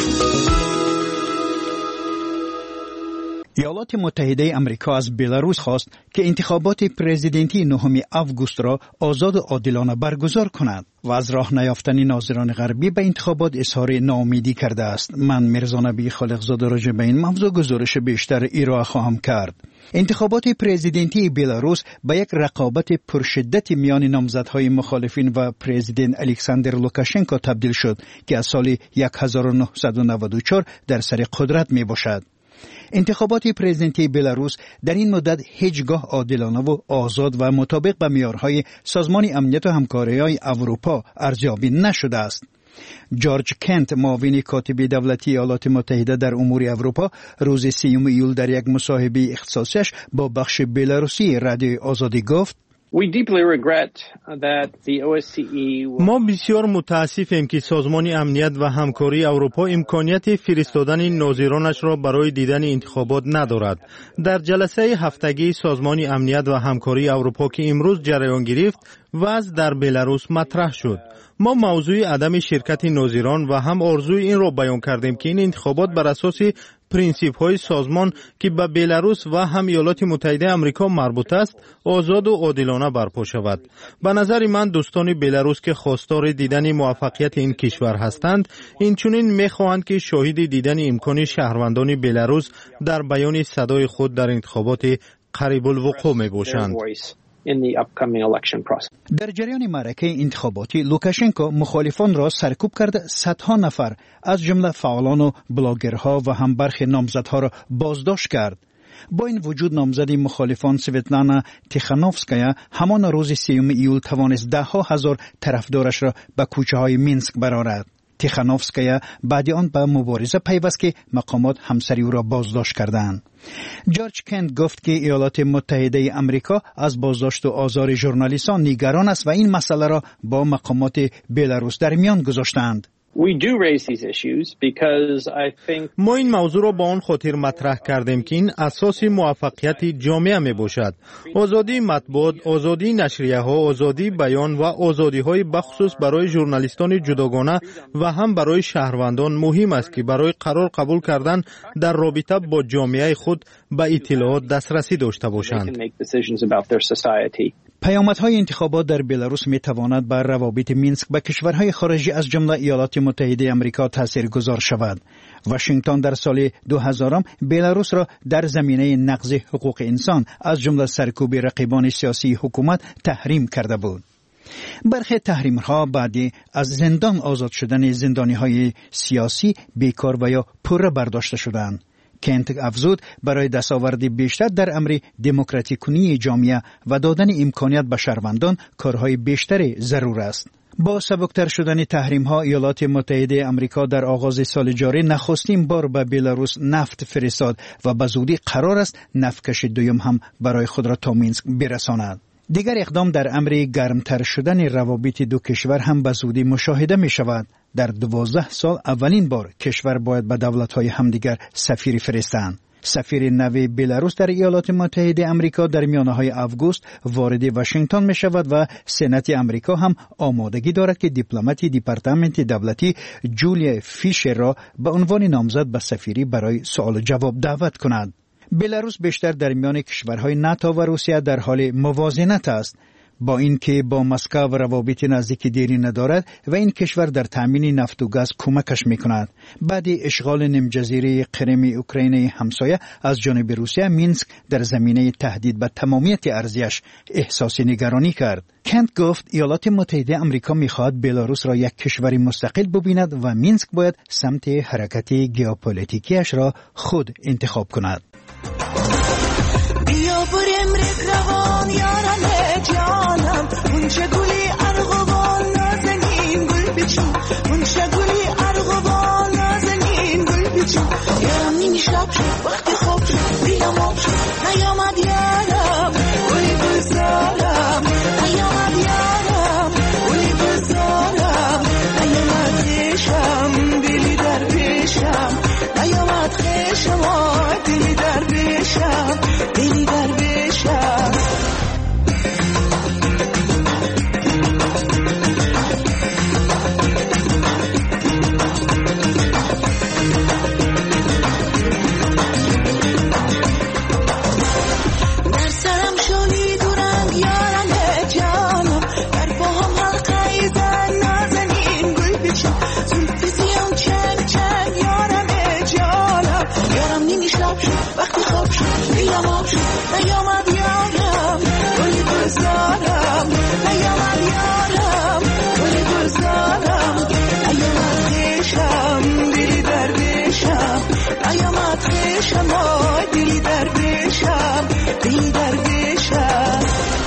Speaker 3: ایالات متحده آمریکا از بلاروس خواست که انتخابات پرزیدنتی نهم آگوست را آزاد و عادلانه برگزار کند و از راه نیافتن ناظران غربی به انتخابات اظهار ناامیدی کرده است. من میرزا نبی خالقزاده راجع به این موضوع گزارش بیشتر ارائه خواهم کرد. انتخابات پرزیدنتی بلاروس به یک رقابت پرشدت میان نامزدهای مخالفین و پرزیدنت الکساندر لوکاشنکو تبدیل شد که از سال هزار و نهصد و نود و چهار در سر قدرت می باشد. انتخابات پرزیدنتی بلاروس در این مدت هیچگاه عادلانه و آزاد و مطابق به معیارهای سازمان امنیت و همکاری‌های اروپا ارزیابی نشده است. جورج کنت، معاون کاتب دولتی ایالات متحده در امور اروپا، روز سیوم ایول در یک مصاحبه اختصاصیش با بخش بلاروسی رادیوی آزادی گفت:
Speaker 11: ما بسیار متاسفیم که سازمان امنیت و همکاری اروپا امکانیت فرستادن ناظرانش را برای دیدن انتخابات ندارد. در جلسه هفتگی سازمان امنیت و همکاری اروپا که امروز جریان گرفت، وضع در بلاروس مطرح شد. ما موضوع عدم شرکت ناظران و هم آرزوی این را بیان کردیم که این انتخابات بر اساس پرینسیپ های سازمان که به بلاروس و هم ایالات متحده آمریکا مربوط است آزاد و عادلانه برپا شود. به نظر من دوستان بلاروس که خواستار دیدن موفقیت این کشور هستند اینچنین میخواهند که شاهد دیدن امکان شهروندان بلاروس در بیان صدای خود در انتخابات قریب الوقوع می باشند.
Speaker 3: در جریان معرکه انتخاباتی لوکاشنکو مخالفان را سرکوب کرده صدها نفر از جمله فعالان و بلاگرها و هم برخی نامزدها را بازداشت کرد. با این وجود نامزد مخالفان سویتلانا تیخانوفسکایا همان روز سیوم ایول توانست ده ها هزار طرفدارش را به کوچه های مینسک برآورد. تیخانوفسکایا بعد آن به مبارزه پیوست که مقامات همسری او را بازداشت کردند. جورج کنت گفت که ایالات متحده آمریکا از بازداشت و آزار ژورنالیستان نگران است و این مسئله را با مقامات بلاروس در میان گذاشتند.
Speaker 11: ما این موضوع را با آن خاطر مطرح کردیم که این اساس موفقیت جامعه می باشد. آزادی مطبوعات، آزادی نشریه ها، آزادی بیان و آزادی های بخصوص برای ژورنالیستان جداگانه و هم برای شهروندان مهم است که برای قرار قبول کردن در رابطه با جامعه خود به اطلاعات دسترسی داشته باشند.
Speaker 3: پیامدهای انتخابات در بلاروس می تواند بر روابط مینسک با کشورهای خارجی از جمله ایالات متحده آمریکا تاثیرگذار شود. واشنگتن در سال دو هزار بلاروس را در زمینه نقض حقوق انسان از جمله سرکوب رقیبان سیاسی حکومت تحریم کرده بود. برخی تحریم‌ها بعدی از زندان آزاد شدن زندانی‌های سیاسی بیکار و یا پره برداشته شدند. کنت افزود برای دستاورد بیشتر در امر دموکراتیک کنی جامعه و دادن امکانیت به شهروندان کارهای بیشتری ضرور است. با سبکتر شدن تحریم ها ایالات متحده آمریکا در آغاز سال جاری نخستین بار به بلاروس نفت فرستاد و به زودی قرار است نفتکش دوم هم برای خود را تا مینسک برساند. دیگر اقدام در امر گرمتر شدن روابط دو کشور هم به زودی مشاهده می شود. در دوازده سال اولین بار کشور باید به دولت‌های همدیگر سفیر فرستند. سفیر نو بلاروس در ایالات متحده آمریکا در میانه‌های آگوست وارد واشنگتن می شود و سنات آمریکا هم آمادگی دارد که دیپلمات دپارتمان دولتی جولیا فیشر را به عنوان نامزد به سفیری برای سوال و جواب دعوت کند. بلاروس بیشتر در میان کشورهای ناتو و روسیه در حال موازنت است. با اینکه با مسکو روابط نزدیک دیری ندارد و این کشور در تامین نفت و گاز کمکش میکند. بعد اشغال نیمجزیره کریم اوکراین همسایه از جانب روسیه، مینسک در زمینه تهدید به تمامیت ارزیش احساس نگرانی کرد. کنت گفت ایالات متحده آمریکا میخواهد بلاروس را یک کشور مستقل ببیند و مینسک باید سمت حرکت ژئوپلیتیکیش را خود انتخاب کند.
Speaker 10: بیا بریم رکروان یارم جانم، اون چه گلی ارغوان نازنین گل بچو، اون چه گلی ارغوان نازنین گل بچو. یارم نیمی شب شد وقتی خوب شد بیا ماب شد نیامد یارم گلی گلزارم، نیامد یارم گلی گلزارم، نیامد خیشم دلی در پیشم، نیامد خیشم آی دلی در پیشم، دلی در پیشم. در سرم شونی دورم یارم جانم، در باهم حلقه زن نازنین گل بچین، زلفی زیام چنگ چنگ یارم جانم. یارم نیمی شب شد وقتی خواب شد بیا ماب شد نیامد یارم گلی گلزارم، نیامد یارم گلی گلزارم، نیامد خیشم دلی در پیشم، نیامد خیشم آی دلی در پیشم، دلی در پیشم.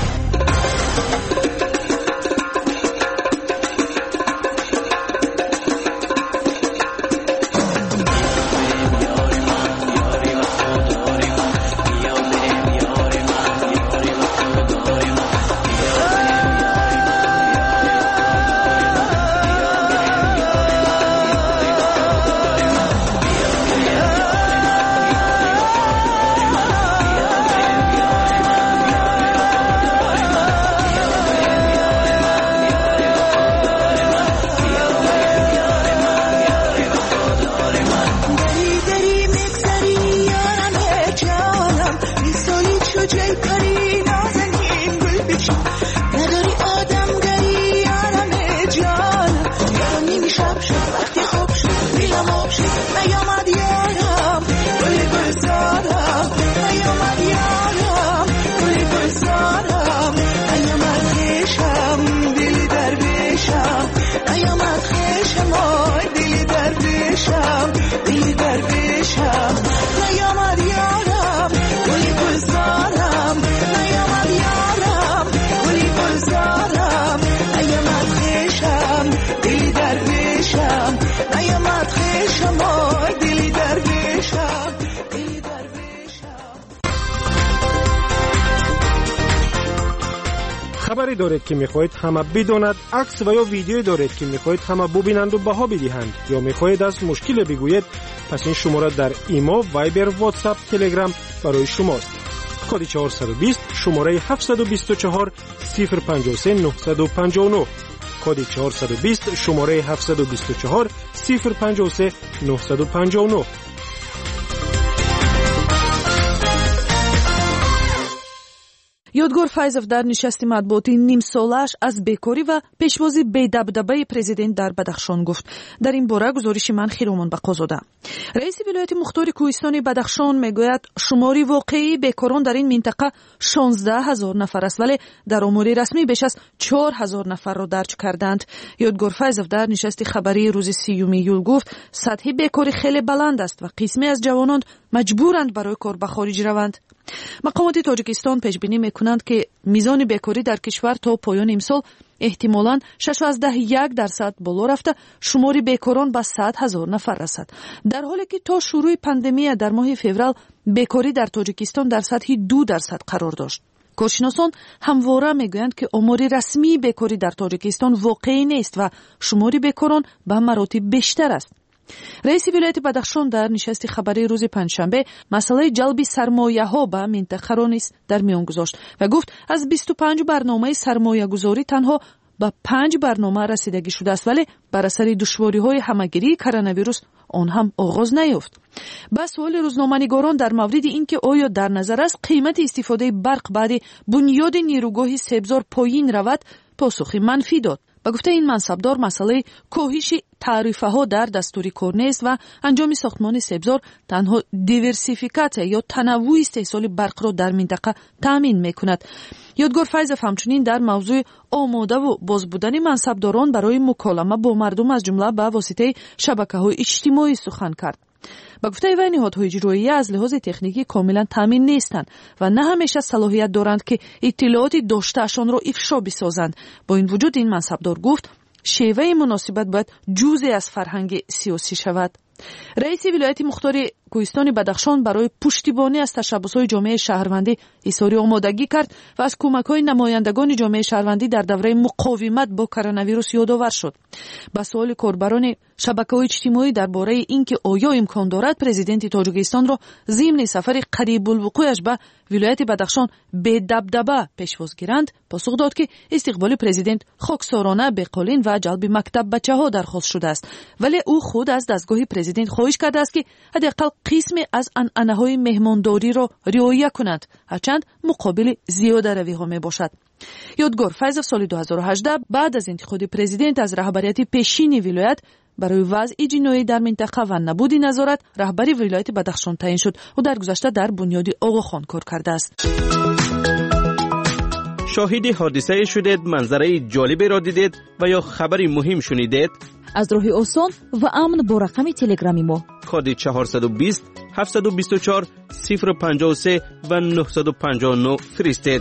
Speaker 18: خبری دارید که میخواهید همه بداند، عکس و یا ویدیو دارید که میخواهید همه ببینند و بها بدهند، یا میخواهید از مشکل بگویید، پس این شماره در ایما، وایبر، واتساپ، تلگرام برای شماست. کد چهارصد و بیست شماره هفتصد و بیست و چهار صفر پنجاه و سه نهصد و پنجاه و نه، کد چهارصد و بیست شماره هفتصد و بیست و چهار صفر پنجاه و سه نهصد و پنجاه و نه.
Speaker 19: یادگار فایزов дар нишасти матбуотии нимсолааш аз бекорӣ ва пешвози бедабдабаи президент дар Бадахшон гуфт. дар ин бора гузориши ман Хиромон Бақозода. раиси вилояти мухтори Кӯҳистони Бадахшон мегӯяд шумори воқеии бекорон дар ин минтақа шонздаҳ ҳазор нафар аст, вале дар омори расмӣ беш аз чор ҳазор нафарро дарҷ карданд. ёдгор файзов дар нишасти хабарии рӯзи сиюми июл гуфт, сатҳи бекорӣ хеле баланд аст ва қисме аз ҷавонон маҷбуранд барои кор ба хориҷ раванд. мақомоти тоҷикистон пешбинӣ мекунанд ки мизони бекорӣ дар кишвар то поёни имсол эҳтимолан шашоздаҳ и як дарсад боло рафта шумори бекорон ба сад ҳазор нафар расад, дар ҳоле ки то шурӯи пандемия дар моҳи феврал бекорӣ дар тоҷикистон дар сатҳи ду дарсад қарор дошт. коршиносон ҳамвора мегӯянд ки омори расмии бекорӣ дар тоҷикистон воқеӣ нест ва шумори бекорон ба маротиб бештар аст. раиси вилояти Бадахшон дар нишасти хабарии рӯзи панҷшанбе масъалаи ҷалби сармояҳо ба минтақаро низ дар миён гузошт ва гуфт аз бисту панҷ барномаи сармоягузорӣ танҳо ба панҷ барнома расидагӣ шудааст, вале бар асари душвориҳои ҳамагирии коронавирус آن هم آغاز نیافت. با سوال روزنامه‌نگاران در مورد اینکه آیا در نظر است قیمت استفاده برق بعد بنیاد نیروگاه سبزار پایین رود، پاسخی منفی داد. با گفته این منصبدار مسئله کاهش تعرفه ها در دستور کار نیست و انجام ساختمان سبزار تنها دیورسیفیکاسیون یا تنوع استحصال برق را در منطقه تامین میکند. یادگار فیض همچنین در موضوع آماده و باز بودن منصبداران برای مکالمه با مردم از جمله به واسطه شبکه‌های اجتماعی سخن کرد. با گفته وی نهادهای اجرایی از لحاظ تکنیکی کاملا تامین نیستند و نه همیشه صلاحیت دارند که اطلاعات داشته‌شان را افشا بسازند. با این وجود این منصبدار گفت شیوه مناسبت باید جزئی از فرهنگ سیاسی شود. رئیس ولایت مختار کوهستان بدخشان برای پشتیبانی از تشبس‌های جامعه شهروندی اظهار آمادگی کرد و از کمک‌های نمایندگان جامعه شهروندی در دوره مقاومت با کرونا ویروس یادآور شد. با سوال کاربران شبکه‌های اجتماعی درباره اینکه آیا امکان دارد پرزیدنت تاجیکستان را ضمن سفر قریب الوقوعش به ولایت بدخشان به دبدبه پیشواز گیرند، پاسخ داد که استقبال پرزیدنت خاکسارانه به قالین و جلب مکتب بچه‌ها درخواست شده است، ولی او خود از دستگاه پرزیدنت خواهش کرده است که حداقل قسم از عنعنه‌های مهمانداری را رعایت کنند، هرچند مقابل زیاده روی‌ها میباشد. یادگار فیض سال دو هزار و هجده بعد از انتخاب پرزیدنت از رهبریت پیشین ولایت برای وضع جنایی در منطقه و نبود نظارت رهبری ولایت بدخشان تعیین شد و در گذشته در بنیاد آقاخان کار کرده است.
Speaker 7: شاهد حادثه شدید، منظره جالبی را دیدید و یا خبری مهم شنیدید؟
Speaker 22: از راه آسان و امن با رقم تلگرامی ما
Speaker 7: کد چهارصد و بیست هفتصد و بیست و چهار صفر پنجاه و سه و نهصد و پنجاه و نه فرستید.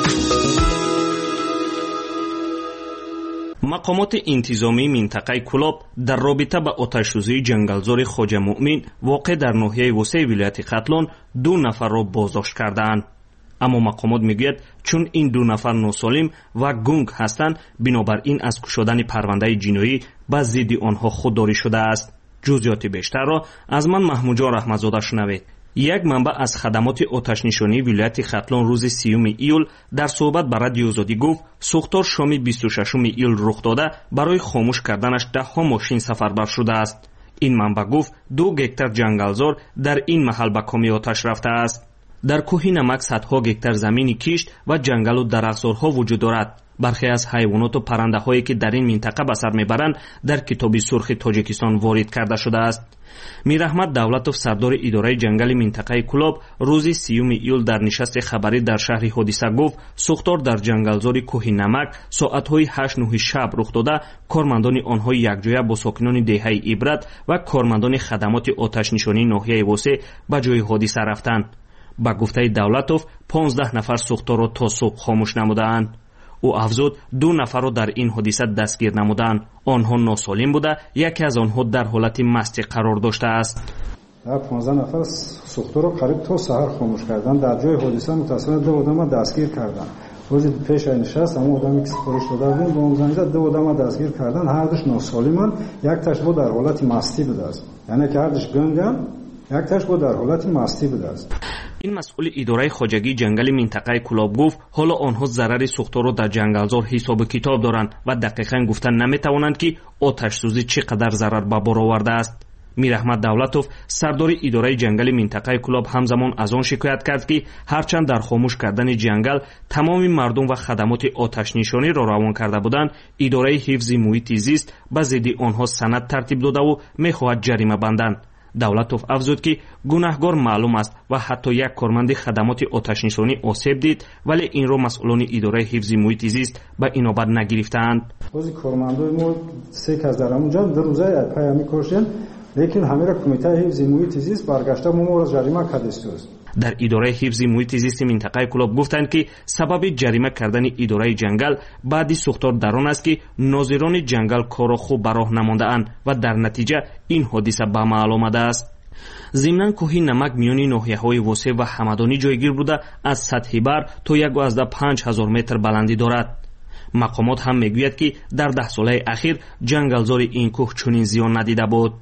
Speaker 7: مقامات انتظامی منطقه کلاب در رابطه با آتش‌سوزی جنگلزار خواجه مؤمن واقع در ناحیه وسطی ولایت ختلان دو نفر را بازداشت کردند. اما مقامات میگوید چون این دو نفر ناسالم و گنگ هستند، بنابراین از کشودن پرونده جنایی به ضد آنها خودداری شده است. جزئیات بیشتر را از من محمود جان رحمتزاده شنوید. یک منبع از خدمات آتش نشانی ولایت ختلان روز سیوم ایول در صحبت با رادیو آزادی گفت سوختار شام بیست و ششم ایول رخ داده برای خاموش کردنش ده ها ماشین سفربر شده است. این منبع گفت دو گکتر جنگلزار در این محل به کامی آتش رفته است. در کوه نمک صدها گکتر زمین کشت و جنگل و درختزارها وجود دارد. برخی از حیوانات و پرنده هایی که در این منطقه به سر میبرند در کتاب سرخ تاجیکستان وارد کرده شده است. میر احمد دولتوف سردار اداره جنگل منطقه کلاب روز سیوم ایول در نشست خبری در شهر حادثه گفت سوختار در جنگلزار کوه نمک ساعت‌های هشت نه شب رخ داده، کارمندان آنها یکجا با ساکنان دهه عبرت و کارمندان خدمات آتش نشانی ناحیه وسطی به جای حادثه رفتند. با گفته دولتوف پانزده نفر سوختار را تا صبح خاموش نمودند. او افزود دو نفر را در این حادثه دستگیر نمودند. آنها ناسالم بوده، یکی از آنها در حالت مستی قرار داشته است.
Speaker 4: در پانزده نفر سوختار را قریب تا سحر خاموش کردند. در جای حادثه متأسفانه دو آدم دستگیر کردند. روز پیش نشست اما آدمی که سفارش داده بود با اون زنگ زد، دو آدم دستگیر کردند. هر دوش ناسالمند، یک تاش بود در حالت مستی بوده است. یعنی که هر دوش گنگن، یک تاش بود در حالت مستی بوده است.
Speaker 7: این مسئول اداره خواجگی جنگل منطقه کلاب گفت حالا آنها ضرر سوختار را در جنگلزار حساب کتاب دارند و دقیقاً گفتن نمیتوانند که آتش سوزی چقدر ضرر به بار آورده است. میر احمد دولتوف سردار اداره جنگل منطقه کلاب همزمان از آن شکایت کرد که هرچند در خاموش کردن جنگل تمام مردم و خدمات آتش نشانی را روان کرده بودند، اداره حفظ محیط زیست به ضد آنها سند ترتیب داده و میخواهد جریمه بندند. دولتوف افزود که گناهگار معلوم است و حتی یک کارمند خدمات آتش نشانی آسیب دید، ولی این را مسئولان اداره حفظ محیط زیست به اینابت نگرفتند.
Speaker 4: بعضی کارمندای ما سه کس در اونجا در روزای پیامی کشتن، لیکن همه را کمیته حفظ محیط زیست برگشته ما را جریمه کرده است.
Speaker 7: در اداره حفظ محیط زیست منطقه کلاب گفتند که سبب جریمه کردن اداره جنگل بعدی سوختار در آن است که ناظران جنگل کار را خوب به راه نمانده اند و در نتیجه این حادثه به عمل آمده است. ضمناً کوه نمک میان ناحیه‌های وسطی و همدانی جایگیر بوده از سطح بر تا یک و پنج هزار متر بلندی دارد. مقامات هم میگوید که در ده ساله اخیر جنگلزار این کوه چنین زیان ندیده بود.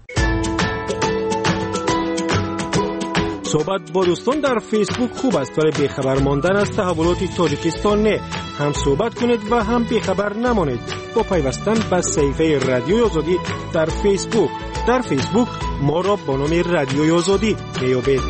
Speaker 18: صحبت با دوستان در فیسبوک خوب است، ولی بیخبر ماندن از تحولات تاجیکستان نه. هم صحبت کنید و هم بیخبر نمانید با پیوستن به صفحه رادیو آزادی در فیسبوک. در فیسبوک ما را با نام رادیوی آزادی میابید.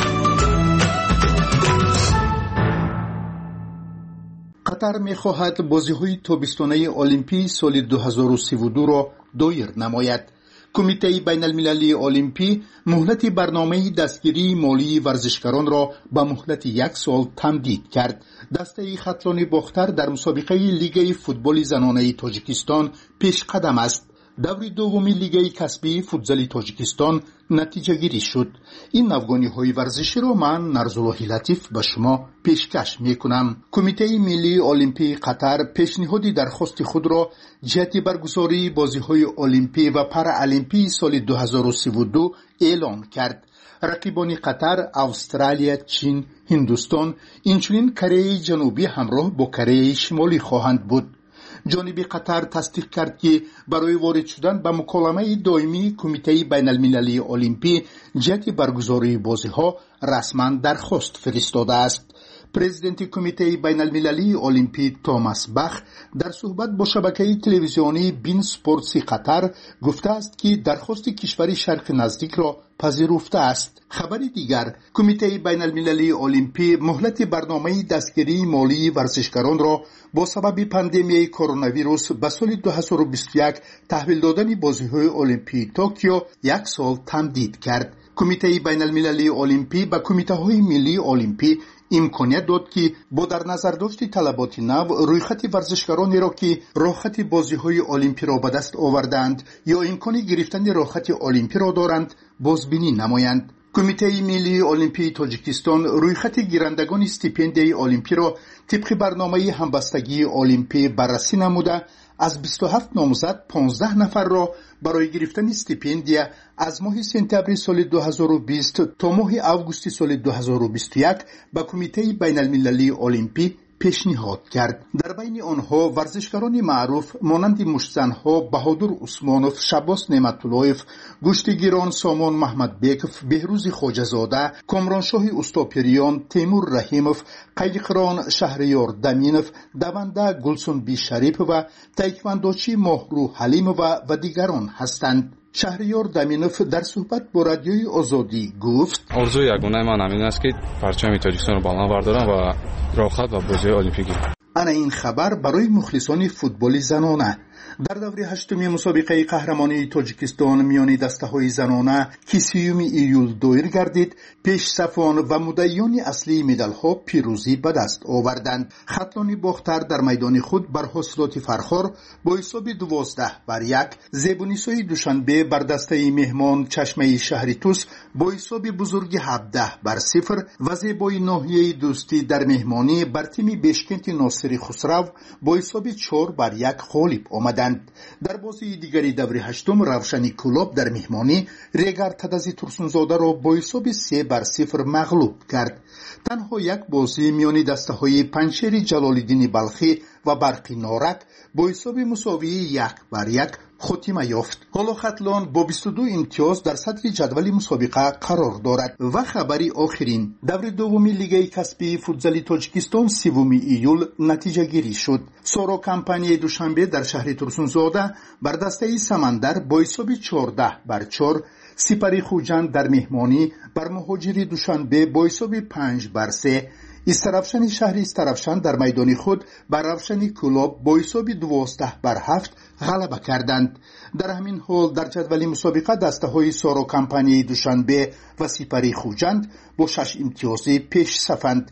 Speaker 5: قطر میخواهد بازی‌های تابستانه المپی سال دو هزار و سی و دو را دایر نماید. کمیته بین المللی المپی مهلت برنامه دستگیری مالی ورزشکاران را به مهلت یک سال تمدید کرد. دسته خطلان باختر در مسابقه لیگ فوتبال زنانه تاجیکستان پیش قدم است. دور دومی لیگ کسبی فوتزال تاجیکستان نتیجه گیری شد. این افغانی های ورزشی را من نرزالله لطیف به شما پیشکش می کنم. کمیته ملی المپی قطر پیشنهاد درخواست خود را جهت برگزاری بازی های المپی و پارا المپی سال دو هزار و سی و دو اعلام کرد. رقیبان قطر، استرالیا، چین، هندوستان، اینچنین کره جنوبی همراه با کره شمالی خواهند بود. جانب قطر تصدیق کرد که برای وارد شدن به مکالمه دائمی کمیته بین المللی المپی جهت برگزاری بازی ها رسما درخواست فرستاده است. پرزیدنت کمیته بین المللی المپی توماس باخ در صحبت با شبکه تلویزیونی بین سپورتس قطر گفته است که درخواست کشور شرق نزدیک را پذیرفته است. خبری دیگر، کمیته بین المللی المپی مهلت برنامه دستگیری مالی ورزشکاران را با سبب پاندمی کرونا ویروس به سال دو هزار و بیست و یک تحویل دادن بازی‌های المپی توکیو یک سال تمدید کرد. کمیته بین المللی المپی به کمیته های ملی المپی امکانیت داد که با در نظر داشت طلبات نو رویخط ورزشکارانی را که راحت بازی های المپی را به دست آوردند یا امکان گرفتن راحت المپی را دارند بازبینی نمایند. کمیته ملی المپی تاجیکستان رویخط گیرندگان استیپندیای المپی را طبق برنامه همبستگی المپی بررسی نموده از بیست و هفت نامزد پانزده نفر را برای گرفتن استیپندیا از ماه سپتامبر سال دو هزار و بیست تا ماه آگوست سال دو هزار و بیست و یک به کمیته بین المللی المپی پیشنهاد کرد. در بین آنها ورزشکاران معروف مانند مشتزنها بهادر عثمانوف، شباس نعمت‌اللهیف، گشتگیران سامان محمد بیکف، بهروز خواجه‌زاده، کامرانشاه استاپریان، تیمور رحیموف، قیقران شهریار دمینوف، دونده گلسون بی شریف و تایکواندوچی ماهرو حلیموف و دیگران هستند. شهریار دمینوف در صحبت با رادیوی آزادی گفت:
Speaker 12: آرزوی یگانه من همین است که پرچم تاجیکستان را بالا بردارم و راحت و بازی المپیک.
Speaker 5: انا این خبر برای مخلصان فوتبال زنانه. در دوره هشتمی مسابقه قهرمانی تاجیکستان میان دسته‌های زنانه که سیوم ایول دایر گردید، پیش صفان و مدعیان اصلی مدال‌ها پیروزی به دست آوردند. خطلان باختر در میدان خود بر حاصلات فرخار با حساب دوازده بر یک، زیبونیسای دوشنبه بر دسته مهمان چشمه شهری توس با حساب بزرگ هفده بر صفر و زیبای ناحیه دوستی در مهمانی بر تیم بشکند ناصری خسرو با حساب چهار بر یک غالب آمدند. در بازی دیگری دور هشتم روشنی کلوب در مهمانی ریگر تدازی ترسونزاده را با حساب سه بر صفر مغلوب کرد. تنها یک بازی میان دسته های پنچری جلالالدین بلخی و برقی نارک با حساب مساوی یک بر یک خاتمه یافت. حالا خطلان با بیست و دو امتیاز در صدر جدول مسابقه قرار دارد. و خبری آخرین، دور دومی لیگ کسبی فوتزال تاجیکستان سوم ایول نتیجه گیری شد. سورا کمپانی دوشنبه در شهر ترسونزاده بر دسته سمندر با حساب چهارده بر چهار، سپری خوجند در مهمانی بر مهاجری دوشنبه با حساب پنج بر سه، استرافشن شهری استرافشن در میدان خود بر روشنی کلوب با حساب دوازده بر هفت غلبه کردند. در همین حال در جدول مسابقه دسته های سارا کمپانی دوشنبه و سپری خوجند با شش امتیازی پیش صفند.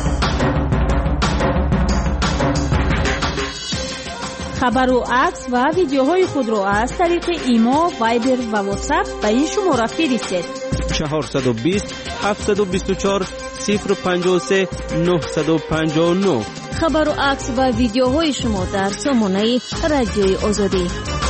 Speaker 22: خبر و عکس و ویدیوهای خود را از طریق ایما، وایبر و واتساپ به این شماره فرستید:
Speaker 6: چهارصد و بیست هفتصد و بیست و چهار صفر پنجاه و سه نهصد و پنجاه و نه.
Speaker 22: خبر و عکس و ویدیوهای شما در سامانه رادیوی آزادی.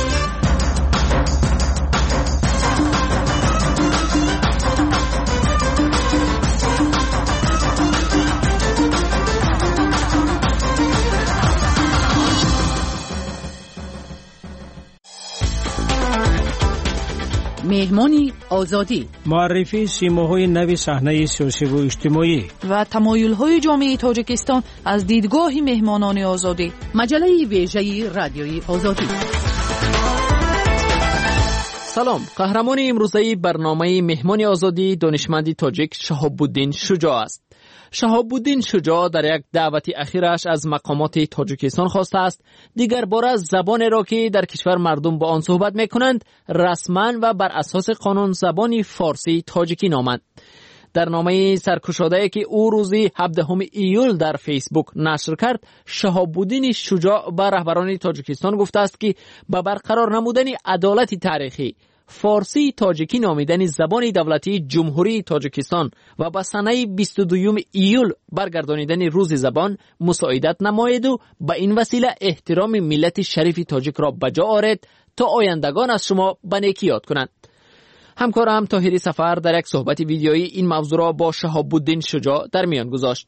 Speaker 13: مهمانی آزادی،
Speaker 15: معرفی سیماهای نوی صحنه سیاسی و اجتماعی
Speaker 19: و تمایل‌های جامعه تاجیکستان از دیدگاه مهمانان آزادی.
Speaker 13: مجله ویژه رادیوی آزادی.
Speaker 1: سلام. قهرمان امروزه برنامه مهمان آزادی دانشمند تاجیک شهاب الدین شجاع است. شهاب الدین شجاع در یک دعوت اخیرش از مقامات تاجیکستان خواسته است دیگر باره زبان را که در کشور مردم با آن صحبت میکنند رسما و بر اساس قانون زبان فارسی تاجیکی نامند. در نامه سرکشاده‌ای که او روز هفدهم ایول در فیسبوک نشر کرد، شهاب الدین شجاع به رهبران تاجیکستان گفته است که به برقرار نمودن عدالت تاریخی فارسی تاجیکی نامیدن زبان دولتی جمهوری تاجیکستان و به سنه بیست و دوم ایول برگردانیدن روز زبان مساعدت نماید و به این وسیله احترام ملت شریف تاجیک را بجا آورد تا آیندگان از شما به نیکی یاد کنند. همکارم طاهری سفر در یک صحبت ویدیویی این موضوع را با شهاب الدین شجاع در میان گذاشت.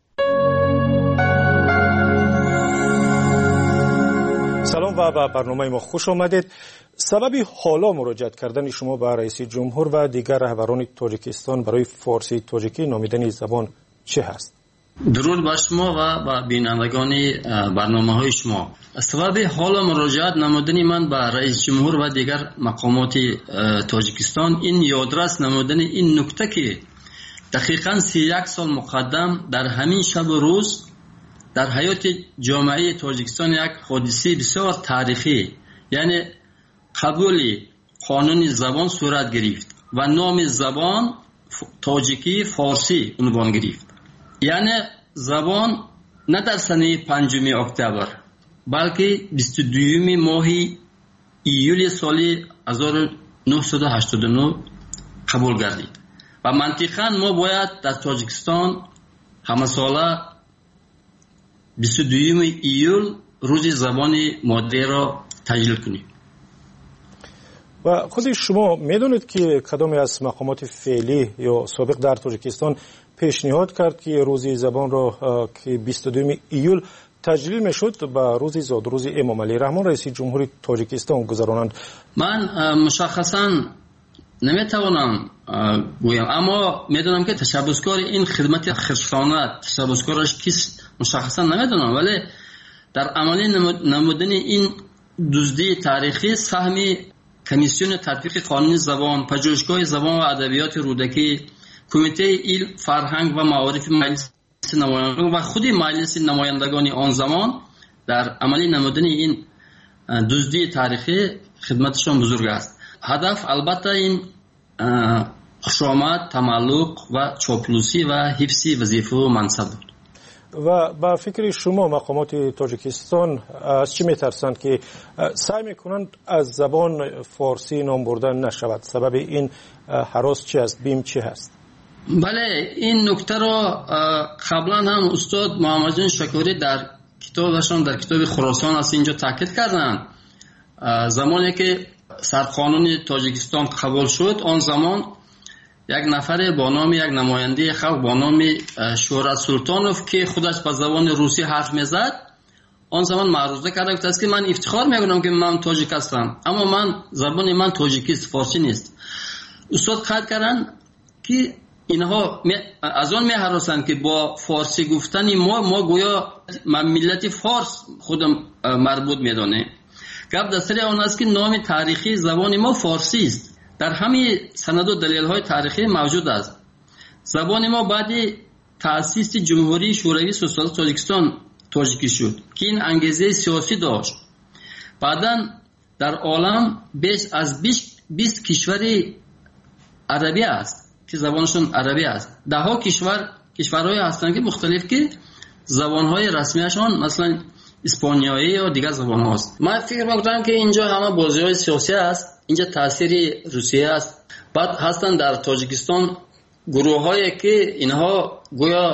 Speaker 18: سلام و به برنامه ما خوش آمدید. سبب حالا مراجعت کردن شما به رئیس جمهور و دیگر رهبران تاجیکستان برای فارسی تاجیکی نامیدن زبان چه هست؟
Speaker 14: درود بر شما و به بینندگان برنامه های شما. سبب حالا مراجعت نمودن من به رئیس جمهور و دیگر مقامات تاجیکستان این یادرس نمودن این نکته که دقیقاً سی و یک سال مقدم در همین شب و روز در حیات جامعه تاجیکستان یک حادثه بسیار تاریخی یعنی قبول قانون زبان صورت گرفت و نام زبان تاجیکی فارسی عنوان گرفت. یعنی زبان نه در سنه پنجم اکتبر بلکه بیست و دوم ماه ایول سال هزار و نهصد و هشتاد و نه قبول گردید و منطقاً ما باید در تاجیکستان همه ساله بیست و دوم ایول روز زبان مادری را تجلیل کنیم.
Speaker 18: و خود شما میدونید که کدام از مقامات فعلی یا سابق در تاجیکستان پیشنهاد کرد که روز زبان را که بیست و دوم ایول تجلیل میشد به روز زاد روز امام علی رحمان رئیس جمهوری تاجیکستان گذرانند؟
Speaker 14: من مشخصا نمیتوانم گویم، اما میدونم که تشبسکار این خدمت خرسانه تشبسکارش کیست مشخصا نمیدونم، ولی در عملی نمودن این دزدی تاریخی سهم کمیسیون تطبیق قانون زبان، پژوهشگاه زبان و ادبیات رودکی، کمیته علم، فرهنگ و معارف مجلس نمایندگان و خود مجلس نمایندگان آن زمان در عملی نمودن این دزدی تاریخی خدمتشان بزرگ است. هدف البته این خوشامد، تملق و چاپلوسی و حفظ وظیفه و منصب بود.
Speaker 18: و با فکر شما مقامات تاجیکستان از چی میترسند که سعی میکنند از زبان فارسی نام بردن نشود؟ سبب این هراس چی است؟ بیم چی هست؟
Speaker 14: بله، این نکته را قبلا هم استاد محمد جان شکوری در کتابشان در کتاب خراسان از اینجا تاکید کردند. زمانی که سرقانون تاجیکستان قبول شد آن زمان یک نفر با نام یک نماینده خلق با نام شهرت سلطانوف که خودش به زبان روسی حرف میزد آن زمان معروضه کرده بود که من افتخار میکنم که من تاجیک هستم، اما من زبان من تاجیکی است، فارسی نیست. استاد قید کردن که اینها از آن میهراسند که با فارسی گفتن ما ما گویا ملت فارس خودم مربوط میدانه. گپ در سر آن است که نام تاریخی زبان ما فارسی است. در همین سند و دلیل های تاریخی موجود است. زبان ما بعد تأسیس جمهوری شوروی سوسیالیست تاجیکستان تاجیکی شد که این انگیزه سیاسی داشت. بعداً در عالم بیش از بیست کشور عربی است که زبانشون عربی است. ده ها کشور کشورهای هستند که مختلف که زبانهای رسمیشان مثلا اسپانیایی یا دیگر زبان هاست. من فکر میکنم که اینجا همه بازی های سیاسی است، اینجا تاثیر روسیه است. بعد هستن در تاجیکستان گروه هایی که اینها گویا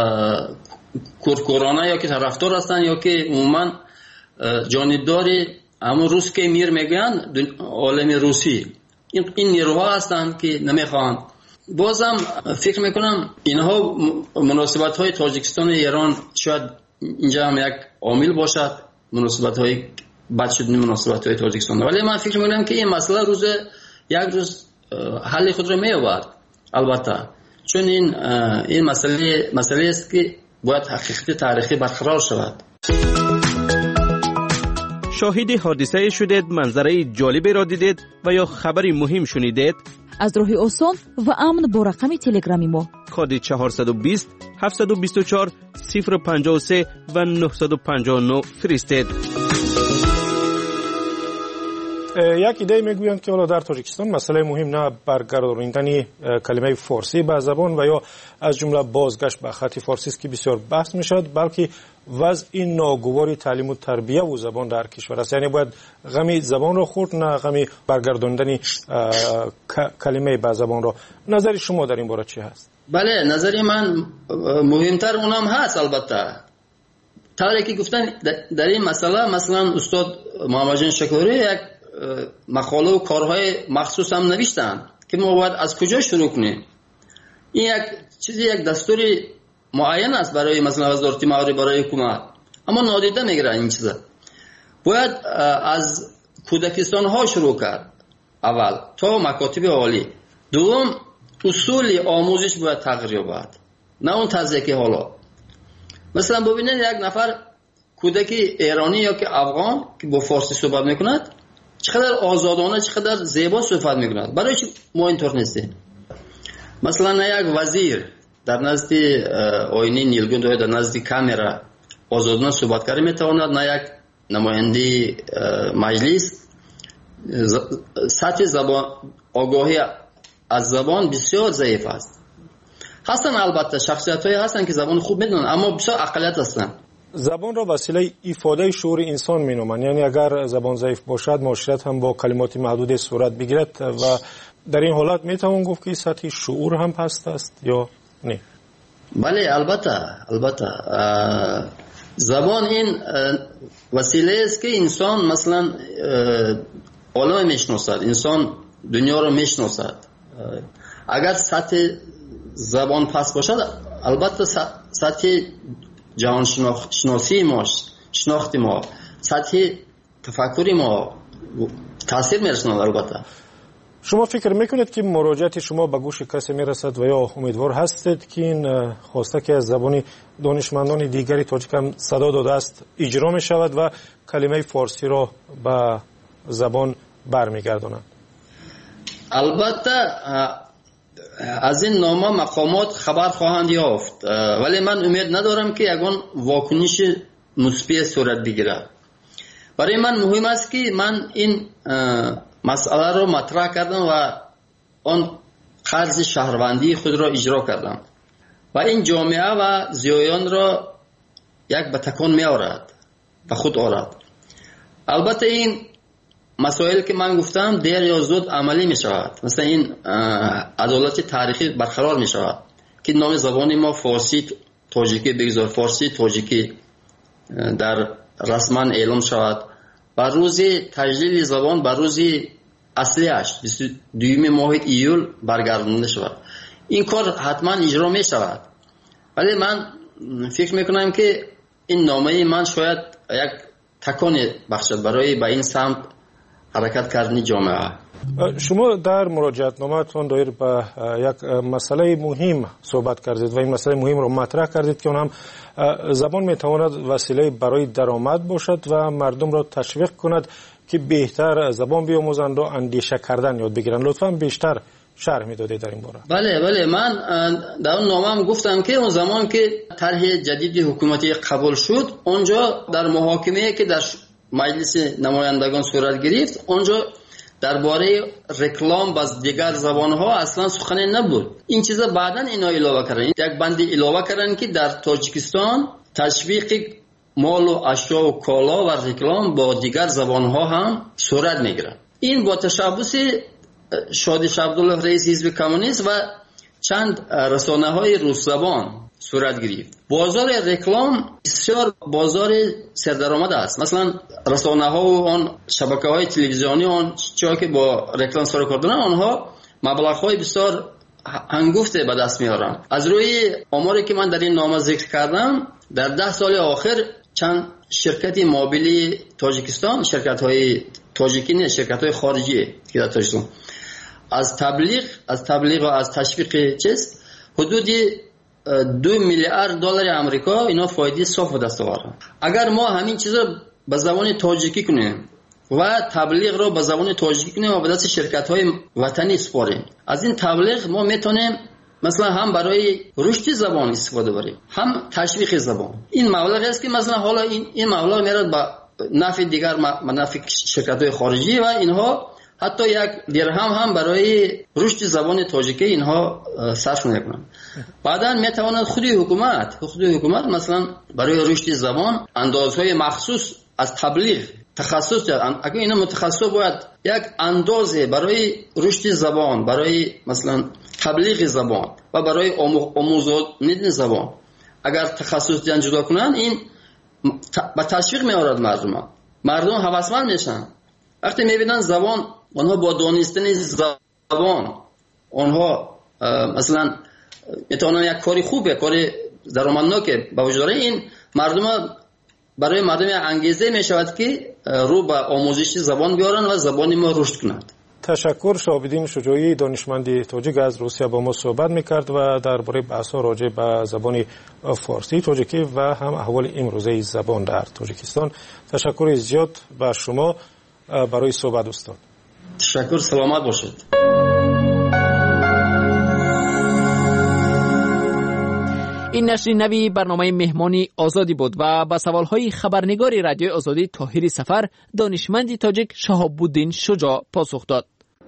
Speaker 14: کورکورانه یا که طرفدار هستن یا که عموما جانبدار همون روس که میر میگن عالم روسی، این این نیروها هستند که نمیخوان. بازم فکر میکنم اینها مناسبت های تاجیکستان و ایران شاید اینجا هم یک عامل باشد، مناسبت های بد شدن مناسبت های تاجیکستان، ولی من فکر میکنم که این مسئله روز یک روز حل خود را می‌یابد. البته چون این این مسئله مسئله است که باید حقیقت تاریخی برقرار شود.
Speaker 6: شاهد حادثه شدید، منظره جالبی را دیدید و یا خبری مهم شنیدید؟
Speaker 2: از راه آسان و امن با رقم تلگرامی ما
Speaker 6: کد چهارصد و بیست هفتصد و بیست و چهار صفر پنجاه و سه و نهصد و پنجاه و نه فرستید.
Speaker 18: یک ایده میگویند که حالا در تاجیکستان مسئله مهم نه برگرداندن کلمه فارسی به زبان و یا از جمله بازگشت به خط فارسی است که بسیار بحث میشد، بلکه وضع ناگوار تعلیم و تربیه و زبان در کشور است. یعنی باید غمی زبان را خورد، نه غمی برگرداندن کلمه به زبان را. نظر شما در این باره چی هست؟
Speaker 14: بله، نظر من مهمتر اونم هست. البته طوری که گفتن در این مسئله، مثلا استاد محمد جان شکوری یک مقاله و کارهای مخصوص هم نوشتن که ما باید از کجا شروع کنیم. این یک چیزی، یک دستوری معین است برای مثلا وزارت معاری، برای حکومت، اما نادیده میگیرن این چیزا. باید از کودکستان ها شروع کرد اول تا مکاتب عالی. دوم، اصول آموزش باید تغییر یابد، نه اون طرزی که حالا. مثلا ببینید یک نفر کودک ایرانی یا که افغان که با فارسی صحبت میکند چقدر آزادانه، چقدر زیبا صحبت میکند. برای چی ما اینطور نیستیم؟ مثلا یک وزیر در نزد آینه نیلگون یا در نزد کامرا آزادانه صحبت کردن میتواند، نه یک نماینده مجلس. سطح زبان، آگاهی از زبان بسیار ضعیف است. هستن البته شخصیت‌هایی هستن که زبان خوب میدونن، اما بسیار اقلیت هستن.
Speaker 18: زبان را وسیله ایفاده شعور انسان مینامند. یعنی اگر زبان ضعیف باشد، معاشرت هم با کلمات محدود صورت بگیرد و در این حالت میتوان گفت که سطح شعور هم پست است یا نه؟
Speaker 14: بله، البته البته زبان این وسیله است که انسان مثلا عالم میشناسد، انسان دنیا رو میشناسد. اگر سطح زبان پست باشد، البته سطح جهان شناسی ما، شناخت ما، سطح تفکری ما تاثیر میرساند. البته
Speaker 18: شما فکر میکنید که مراجعت شما به گوش کسی میرسد و یا امیدوار هستید که این خواسته که از زبان دانشمندان دیگری تاجیک هم صدا داده است اجرا می شود و کلمه فارسی را به زبان برمیگرداند؟
Speaker 14: البته از این نامه مقامات خبر خواهند یافت، ولی من امید ندارم که یگان واکنش مثبت صورت بگیرد. برای من مهم است که من این مسئله را مطرح کردم و آن قرض شهروندی خود را اجرا کردم و این جامعه و زیایان را یک به تکان می آورد و خود آورد. البته این مسائل که من گفتم دیر یا زود عملی می شود. مثلا این عدالت تاریخی برقرار می شود که نام زبان ما فارسی تاجیکی بگذار، فارسی تاجیکی در رسما اعلام شود و روز تجلیل زبان به روز اصلیش بیست و دوم ماه ایول برگردانده شود. این کار حتما اجرا می شود، ولی من فکر می کنم که این نامه من شاید یک تکان بخشد برای به این سمت حرکت کردن جامعه.
Speaker 18: شما در مراجعت نامه‌تان دایر به یک مسئله مهم صحبت کردید و این مسئله مهم را مطرح کردید که اون هم زبان میتواند وسیله برای درآمد باشد و مردم را تشویق کند که بهتر زبان بیاموزند و اندیشه کردن یاد بگیرند. لطفاً بیشتر شرح میدادید در این باره.
Speaker 14: بله بله، من در اون نامه‌ام گفتم که اون زمان که طرح جدید حکومتی قبول شد، اونجا در محاکمه‌ای که در مجلس نمایندگان صورت گرفت، اونجا درباره رکلام باز دیگر زبان‌ها اصلا سخنی نبود. این چیزا بعداً اینا علاوه کردن، یک بند علاوه کردن که در تاجیکستان تشویق مال و اشیا و کالا و رکلام با دیگر زبان‌ها هم صورت میگیرد. این با تشبث شادی عبدالله رئیس حزب کمونیست و چند رسانه‌های روس زبان صورت گرفت. بازار رکلام بسیار بازار سردرآمد است. مثلا رسانه‌ها و آن شبکه‌های تلویزیونی آن چیزی که با رکلام سر کار دارن، آنها مبلغ‌های بسیار هنگفته به دست میارن. از روی آماری که من در این نامه ذکر کردم، در ده سال آخر چند شرکت موبیلی تاجیکستان، شرکت‌های تاجیکی نه، شرکت‌های خارجی که در تاجیکستان از تبلیغ از تبلیغ و از تشویق چیز حدود دو میلیارد دلار آمریکا اینا فایده صاف به دست آوردن. اگر ما همین چیزا به زبان تاجیکی کنیم و تبلیغ رو به زبان تاجیکی کنیم و به دست شرکت‌های وطنی سپاریم. از این تبلیغ ما میتونیم مثلا هم برای رشد زبان استفاده بریم، هم تشویق زبان. این مبلغ است که مثلا حالا این این مبلغ میاد به نفع دیگر، نفع شرکت‌های خارجی و اینها حتی یک درهم هم برای رشد زبان تاجیکی اینها صرف نمی‌کنند. بعداً میتواند خودی حکومت خودی حکومت مثلا برای رشد زبان اندازهای مخصوص از تبلیغ تخصص دارد. اگر اینا متخصص باید یک اندازه برای رشد زبان، برای مثلا تبلیغ زبان و برای آموزاندن زبان اگر تخصص دیان جدا کنن، این با تشویق میارد مردم. مردم هوسمند میشن وقتی میبینن زبان، آنها با دانستن زبان آنها مثلا میتونن یک کاری خوبه، کاری درآمدناک به وجود داره. این مردم برای مردم انگیزه میشود که رو به آموزش زبان بیارن و زبان ما رشد کند.
Speaker 18: تشکر. شهاب‌الدین شجاعی دانشمند تاجیک از روسیه با ما صحبت میکرد و درباره بحث‌ها راجع به زبان فارسی تاجیکی و هم احوال امروزه زبان در تاجیکستان. تشکر زیاد به شما برای صحبت استاد.
Speaker 14: تشکر، سلامت باشید.
Speaker 1: این نشر نوی برنامه مهمانی آزادی بود و با سوالهای خبرنگار رادیوی آزادی طاهری سفر دانشمند تاجیک شهاب‌الدین شجاع پاسخ داد.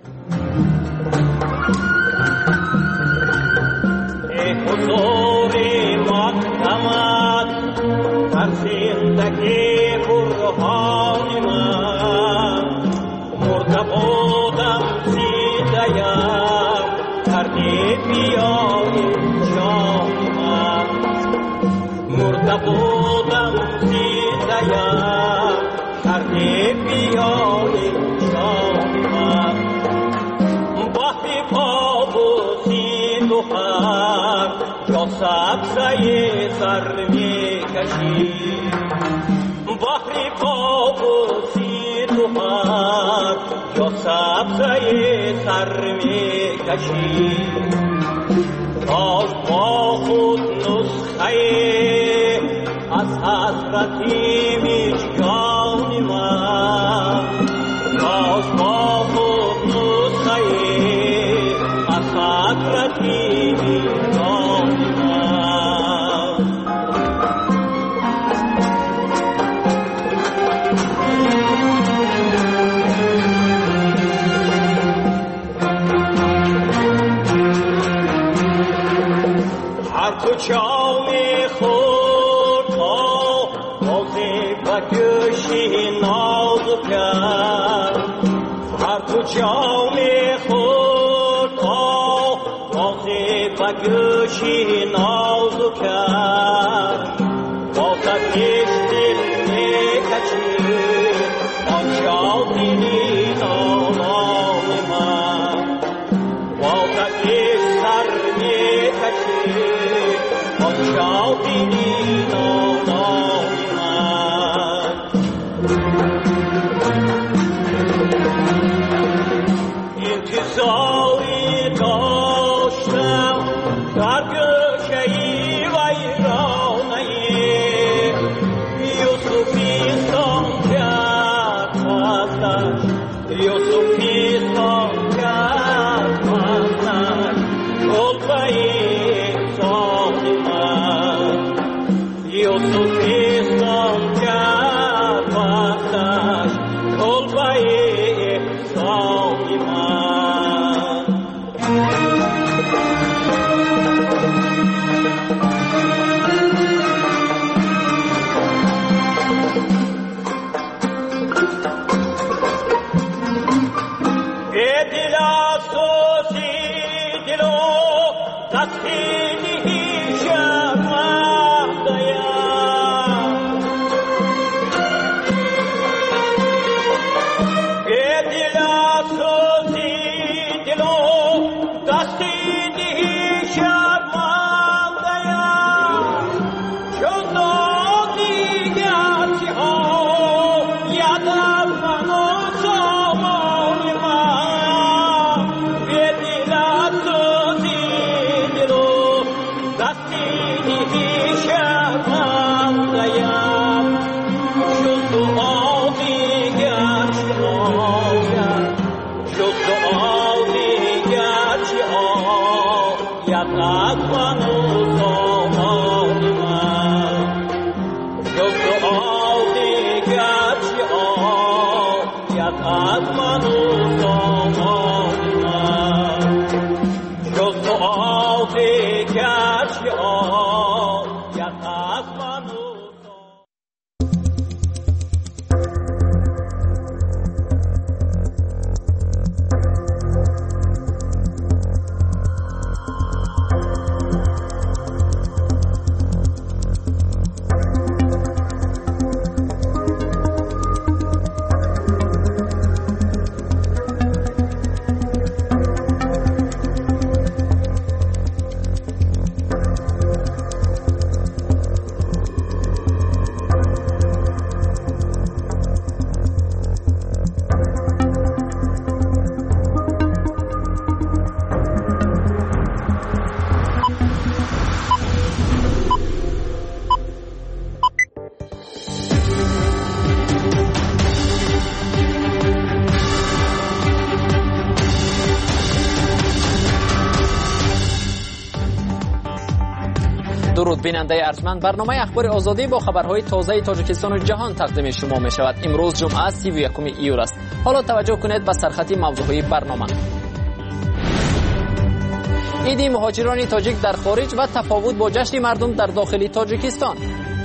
Speaker 16: بودم زیده‌ام کرده بیای شامم وقتی پابوسی دو خر یا سبزه سر می کشی وقتی پابوسی دو خر یا سبزه سر می کشی باز با خود نسخه از حضرتی میشکانی من باز با خود نسخه از حضرتی میشکانی من هر کجای خود تا بازی بکشی ناز کرد هر کجای خود تا بازی بکشی ناز کرد بازد پیش دل میکشی آن شادی نالان من بازد پیش سر میکشی آن شادی نالان من انتظاری داشتم در گوشه‌ای ویرانه یوسفیستان کرد وطن یوسفیستان
Speaker 1: درود بیننده ارجمند، برنامه اخبار آزادی با خبرهای تازه تاجیکستان و جهان تقدیم شما می شود. امروز جمعه سی و یکم ایور است. حالا توجه کنید به سرخط موضوعهای برنامه. عید مهاجران تاجیک در خارج و تفاوت با جشن مردم در داخل تاجیکستان.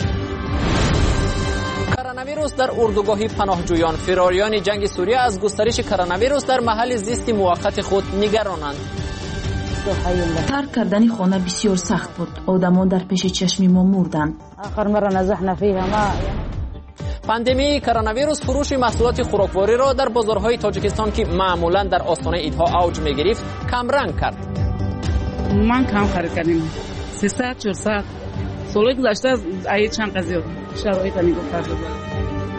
Speaker 1: کرونا ویروس در اردوگاه پناهجویان. فراریان جنگ سوریه از گسترش کرونا ویروس در محل زیست موقت خود نگرانند.
Speaker 2: ترک کردن خانه بسیار سخت بود. آدمان در پیش چشم ما مردند.
Speaker 1: پاندمی کرونا ویروس فروش محصولات خوراکواری را در بازارهای تاجیکستان که معمولا در آستانه عیدها اوج می‌گرفت کم رنگ کرد.
Speaker 17: من کم خرید کردیم. سیصد چهارصد سال گذشته از عید چند قضیه شرایط نگفته شد.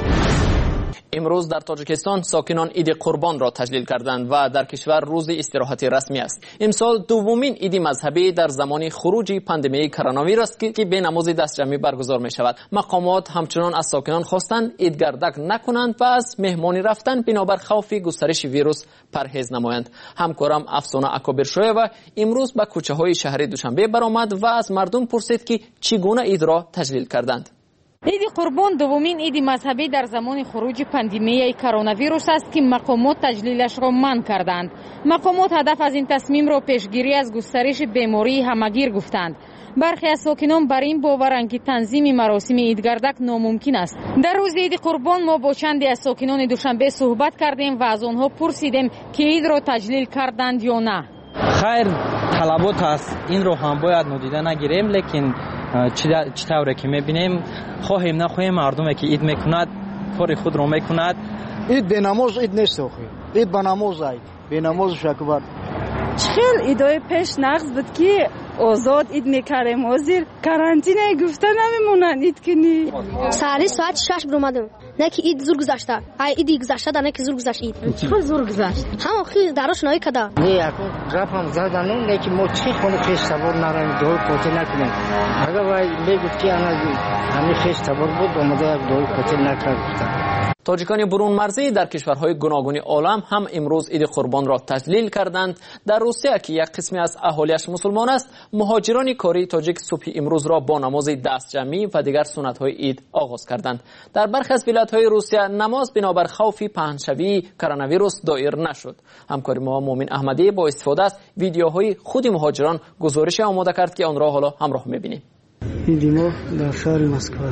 Speaker 1: امروز در تاجیکستان ساکنان عید قربان را تجلیل کردند و در کشور روز استراحت رسمی است. امسال دومین عید مذهبی در زمان خروج پاندمی کرونا ویروس که به نماز دستجمعی برگزار می شود. مقامات همچنان از ساکنان خواستند عید گردک نکنند و از مهمانی رفتن بنابر خوف گسترش ویروس پرهیز نمایند. همکارم افسانه اکابر شویه امروز به کوچه های شهر دوشنبه برآمد و از مردم پرسید که چگونه عید را تجلیل کردند.
Speaker 20: عید قربان دومین عید مذهبی در زمان خروج پاندمی کرونا ویروس است که مقامات تجلیلش را منع کردند. مقامات هدف از این تصمیم را پیشگیری از گسترش بیماری همگیر گفتند. برخی از ساکنان بر این باورند که تنظیم مراسم عید گردک ناممکن است. در روز عید قربان ما با چندی از ساکنان دوشنبه صحبت کردیم و از آنها پرسیدیم که عید را تجلیل کردند یا نه.
Speaker 21: خیر طلبات است، این رو هم باید نادیده نگیریم، لیکن چی طوره که میبینیم خواهیم نخواهیم مردمی که عید میکند کار خود رو میکند.
Speaker 23: عید به نماز عید نیست آخی، عید به نماز عید به نماز شکبر.
Speaker 25: خیلی ایدای پیش نقض بود که آزاد عید میکردیم، حاضر کرانتینه گفته نمیمونن عید کنی.
Speaker 26: سالی ساعت شش برآمدم، نه که عید زور گذشته، ای عید گذشته نه که زور گذشت عید.
Speaker 25: چه زور گذشت؟
Speaker 26: هم آخی دراش نای کدا.
Speaker 23: نه اكو رفتم زدن نه که ما چی خونه پیش سوار نریم دو کوچه نکنیم. اگه وای میگفت که انا همین پیش سوار بود اومده دو کوچه نکرد.
Speaker 1: تاجیکان برون مرزی در کشورهای گوناگون عالم هم امروز عید قربان را تجلیل کردند. در روسیه که یک قسمی از اهالیش مسلمان است، مهاجران کاری تاجیک صبح امروز را با نماز دستجمعی و دیگر سنت‌های عید آغاز کردند. در برخی از ولایت‌های روسیه نماز بنابر خوف پهنشوی کرونا ویروس دایر نشد. همکار ما مومن احمدی با استفاده از ویدیوهای خود مهاجران گزارش آماده کرد که آن را حالا همراه می‌بینیم.
Speaker 23: عید ما در شهر مسکو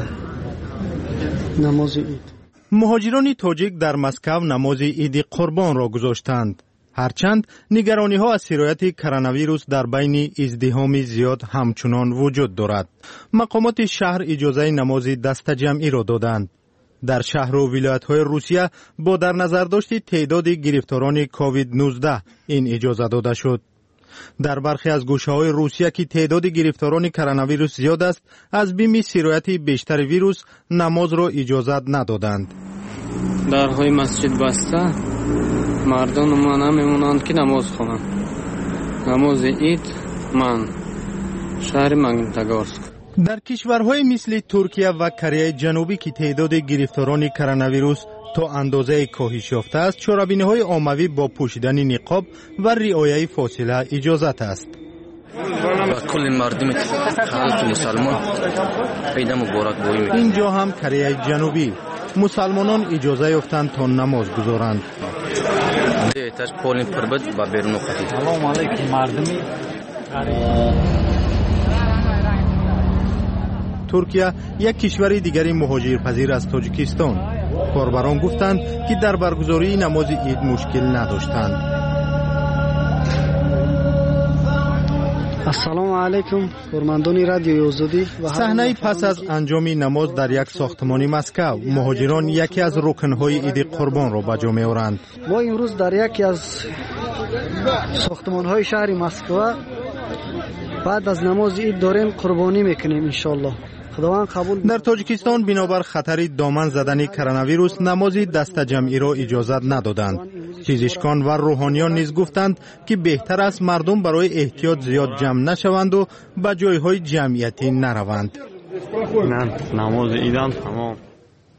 Speaker 23: نماز عید.
Speaker 11: مهاجران تاجیک در مسکو نماز عید قربان را گذاشتند. هرچند نگرانی ها از سرایت کرونا ویروس در بین ازدحام زیاد همچنان وجود دارد. مقامات شهر اجازه نماز دست جمعی را دادند. در شهر و ولایت های روسیه با در نظر داشت تعداد گرفتاران کووید نوزده این اجازه داده شد. در برخی از گوشه های روسیه که تعداد گرفتاران کرونا ویروس زیاد است، از بیم سرایت بیشتر ویروس نماز را اجازه ندادند.
Speaker 21: درهای مسجد بسته، مردم ما نمیمونند که نماز خوانند. نماز عید من شهر ماگنیتگورسک.
Speaker 11: در کشورهای مثل ترکیه و کره جنوبی که تعداد گرفتاران کرونا ویروس تا اندازه کاهش یافته است، چاره‌بینی‌های عمومی با پوشیدن نقاب و رعایت فاصله اجازت است.
Speaker 27: کل مردم حالت مسلمان عید مبارک باید.
Speaker 11: اینجا هم کره جنوبی مسلمانان اجازه یافتند تا نماز گذارند.
Speaker 27: تاج پولین پربد با بیرون خطی.
Speaker 11: سلام علیکم مردمی. ترکیه یک کشور دیگری مهاجرپذیر از تاجیکستان. کاربران گفتند که در برگزاری نماز عید مشکل نداشتند.
Speaker 23: السلام علیکم فرماندان رادیوی آزادی.
Speaker 11: صحنه پس از انجام نماز در یک ساختمان مسکو، مهاجران یکی از رکن‌های عید قربان را به جا می‌آورند.
Speaker 23: ما امروز در یکی از ساختمان‌های شهر مسکو بعد از نماز عید داریم قربانی میکنیم ان شاء الله.
Speaker 11: در تاجیکستان بنابر خطر دامن زدن کرونا ویروس نماز دست جمعی را اجازه ندادند. پزشکان و روحانیان نیز گفتند که بهتر است مردم برای احتیاط زیاد جمع نشوند و به جایهای جمعیتی نروند.
Speaker 21: نماز عیدان تمام.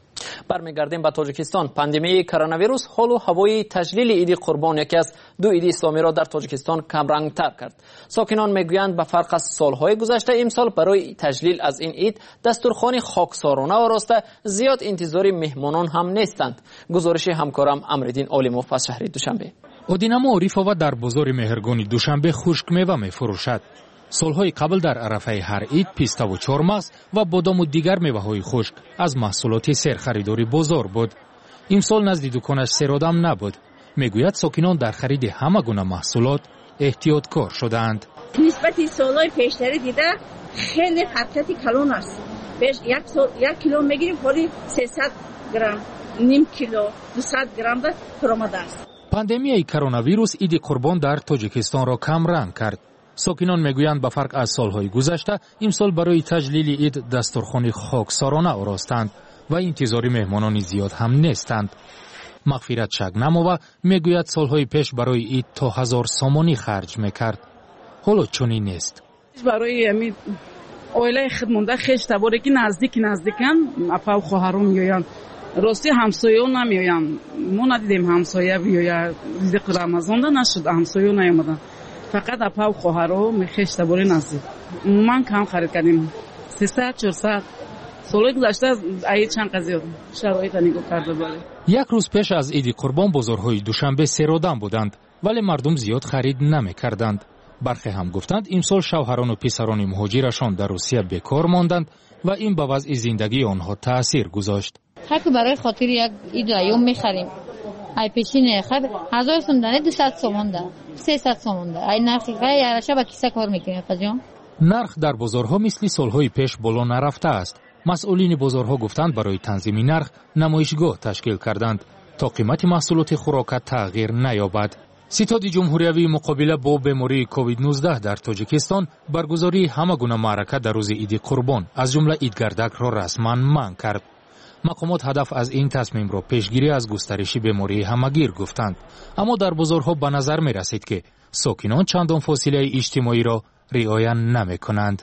Speaker 1: برمیگردیم به تاجیکستان. پاندمی کرونا ویروس حال و هوای تجلیل عید قربان یکی از دو عید اسلامی را در تاجیکستان کمرنگ‌تر کرد. ساکنان میگویند به فرق از سالهای گذشته امسال برای تجلیل از این عید دستورخوان خاکسارانه آراسته زیاد انتظار مهمانان هم نیستند. گزارش همکارم امردین عالموف از شهر دوشنبه.
Speaker 3: одинамо орифова дар бозори меҳргони душанбе хушкмева мефурӯшад. солҳои қабл дар арафаи ҳар ид пиставу чормағз ва бодому дигар меваҳои хушк аз маҳсулоти сер харидори бозор буд. имсол назди дуконаш серодам набуд. мегӯяд сокинон дар хариди ҳама гуна маҳсулот эҳтиёткор шудаанд.
Speaker 4: нисбати солҳои пештари дида хеле ҳаракати калон аст. беш як сол як кило мегирим ҳоли сесад грамм, ним кило, дусад грамм да пуромадааст.
Speaker 3: пандемияи коронавирус иди қурбон дар тоҷикистонро камранг кард. сокинон мегӯянд ба фарқ аз солҳои гузашта имсол барои таҷлили ид дастурхони хоксорона оростанд ва интизори меҳмонони зиёд ҳам нестанд. мағфират шагнамова мегӯяд солҳои пеш барои ид то ҳазор сомонӣ харҷ мекард. ҳоло чунин нест.
Speaker 17: барои ами оилаи худмонда хеш таборе ки наздики наздикан апа хоҳарон меоянд. рости ҳамсоё намеоянд. мо надидем ҳамсоя биёя. ризиқи рамазонда нашуд ҳамсоё наёмаданд. фақат апа хоҳаро хеш таборе наздик. умуман кам харид кардем. сесад чорсад солҳои гузашта аи чанд қазиёд шароита нигоҳ карда баре.
Speaker 3: як рӯз пеш аз иди қурбон бозорҳои душанбе серодам буданд, вале мардум зиёд харид намекарданд. бархе ҳам гуфтанд имсол шавҳарону писарони муҳоҷирашон дар русия бекор монданд ва ин ба вазъи зиндагии онҳо таъсир гузошт.
Speaker 7: ҳарки барои хотири як иду айём мехарем. ай пешине хаб ҳазор сум да не дусад сомон да сесад сомон да ай нархи га яраша ба киса кор мекунем афаҷон.
Speaker 3: нарх дар бозорҳо мисли солҳои пеш боло нарафтааст. масъулини бозорҳо гуфтанд барои танзими нарх намоишгоҳ ташкил карданд то қимати маҳсулоти хӯрока тағйир наёбад. ситоди ҷумҳуриявии муқобила бо бемории ковид нуздаҳ дар тоҷикистон баргузории ҳама гуна маърака дар рӯзи иди қурбон аз ҷумла идгардакро расман манъ кард. мақомот ҳадаф аз ин тасмимро пешгирӣ аз густариши бемории ҳамагир гуфтанд. аммо дар бозорҳо ба назар мерасид ки сокинон чандон фосилаи иҷтимоиро риоя намекунанд.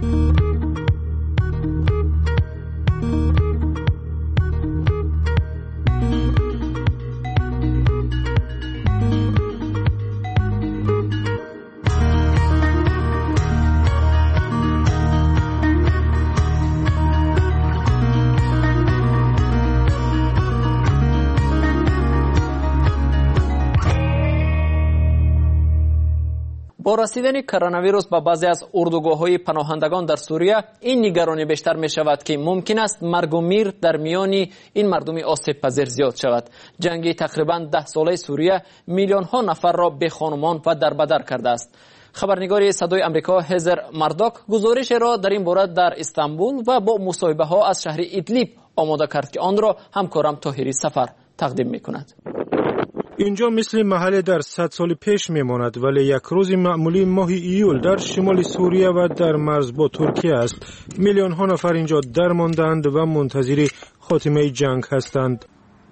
Speaker 1: با رسیدن کرونا ویروس به بعضی از اردوگاه‌های پناهندگان در سوریه این نگرانی بیشتر می شود که ممکن است مرگ و میر در میان این مردم آسیب پذیر زیاد شود. جنگ تقریبا ده ساله سوریه میلیون ها نفر را به خانمان و دربدر کرده است. خبرنگار صدای آمریکا هزر مرداک گزارش را در این باره در استانبول و با مصاحبه ها از شهر ایدلیب آماده کرد که آن را همکارم طاهری سفر تقدیم می کند.
Speaker 18: اینجا مثل محل در صد سال پیش میماند، ولی یک روز معمولی ماه ایول در شمال سوریه و در مرز با ترکیه است. میلیون ها نفر اینجا درماندند و منتظر خاتمه جنگ هستند.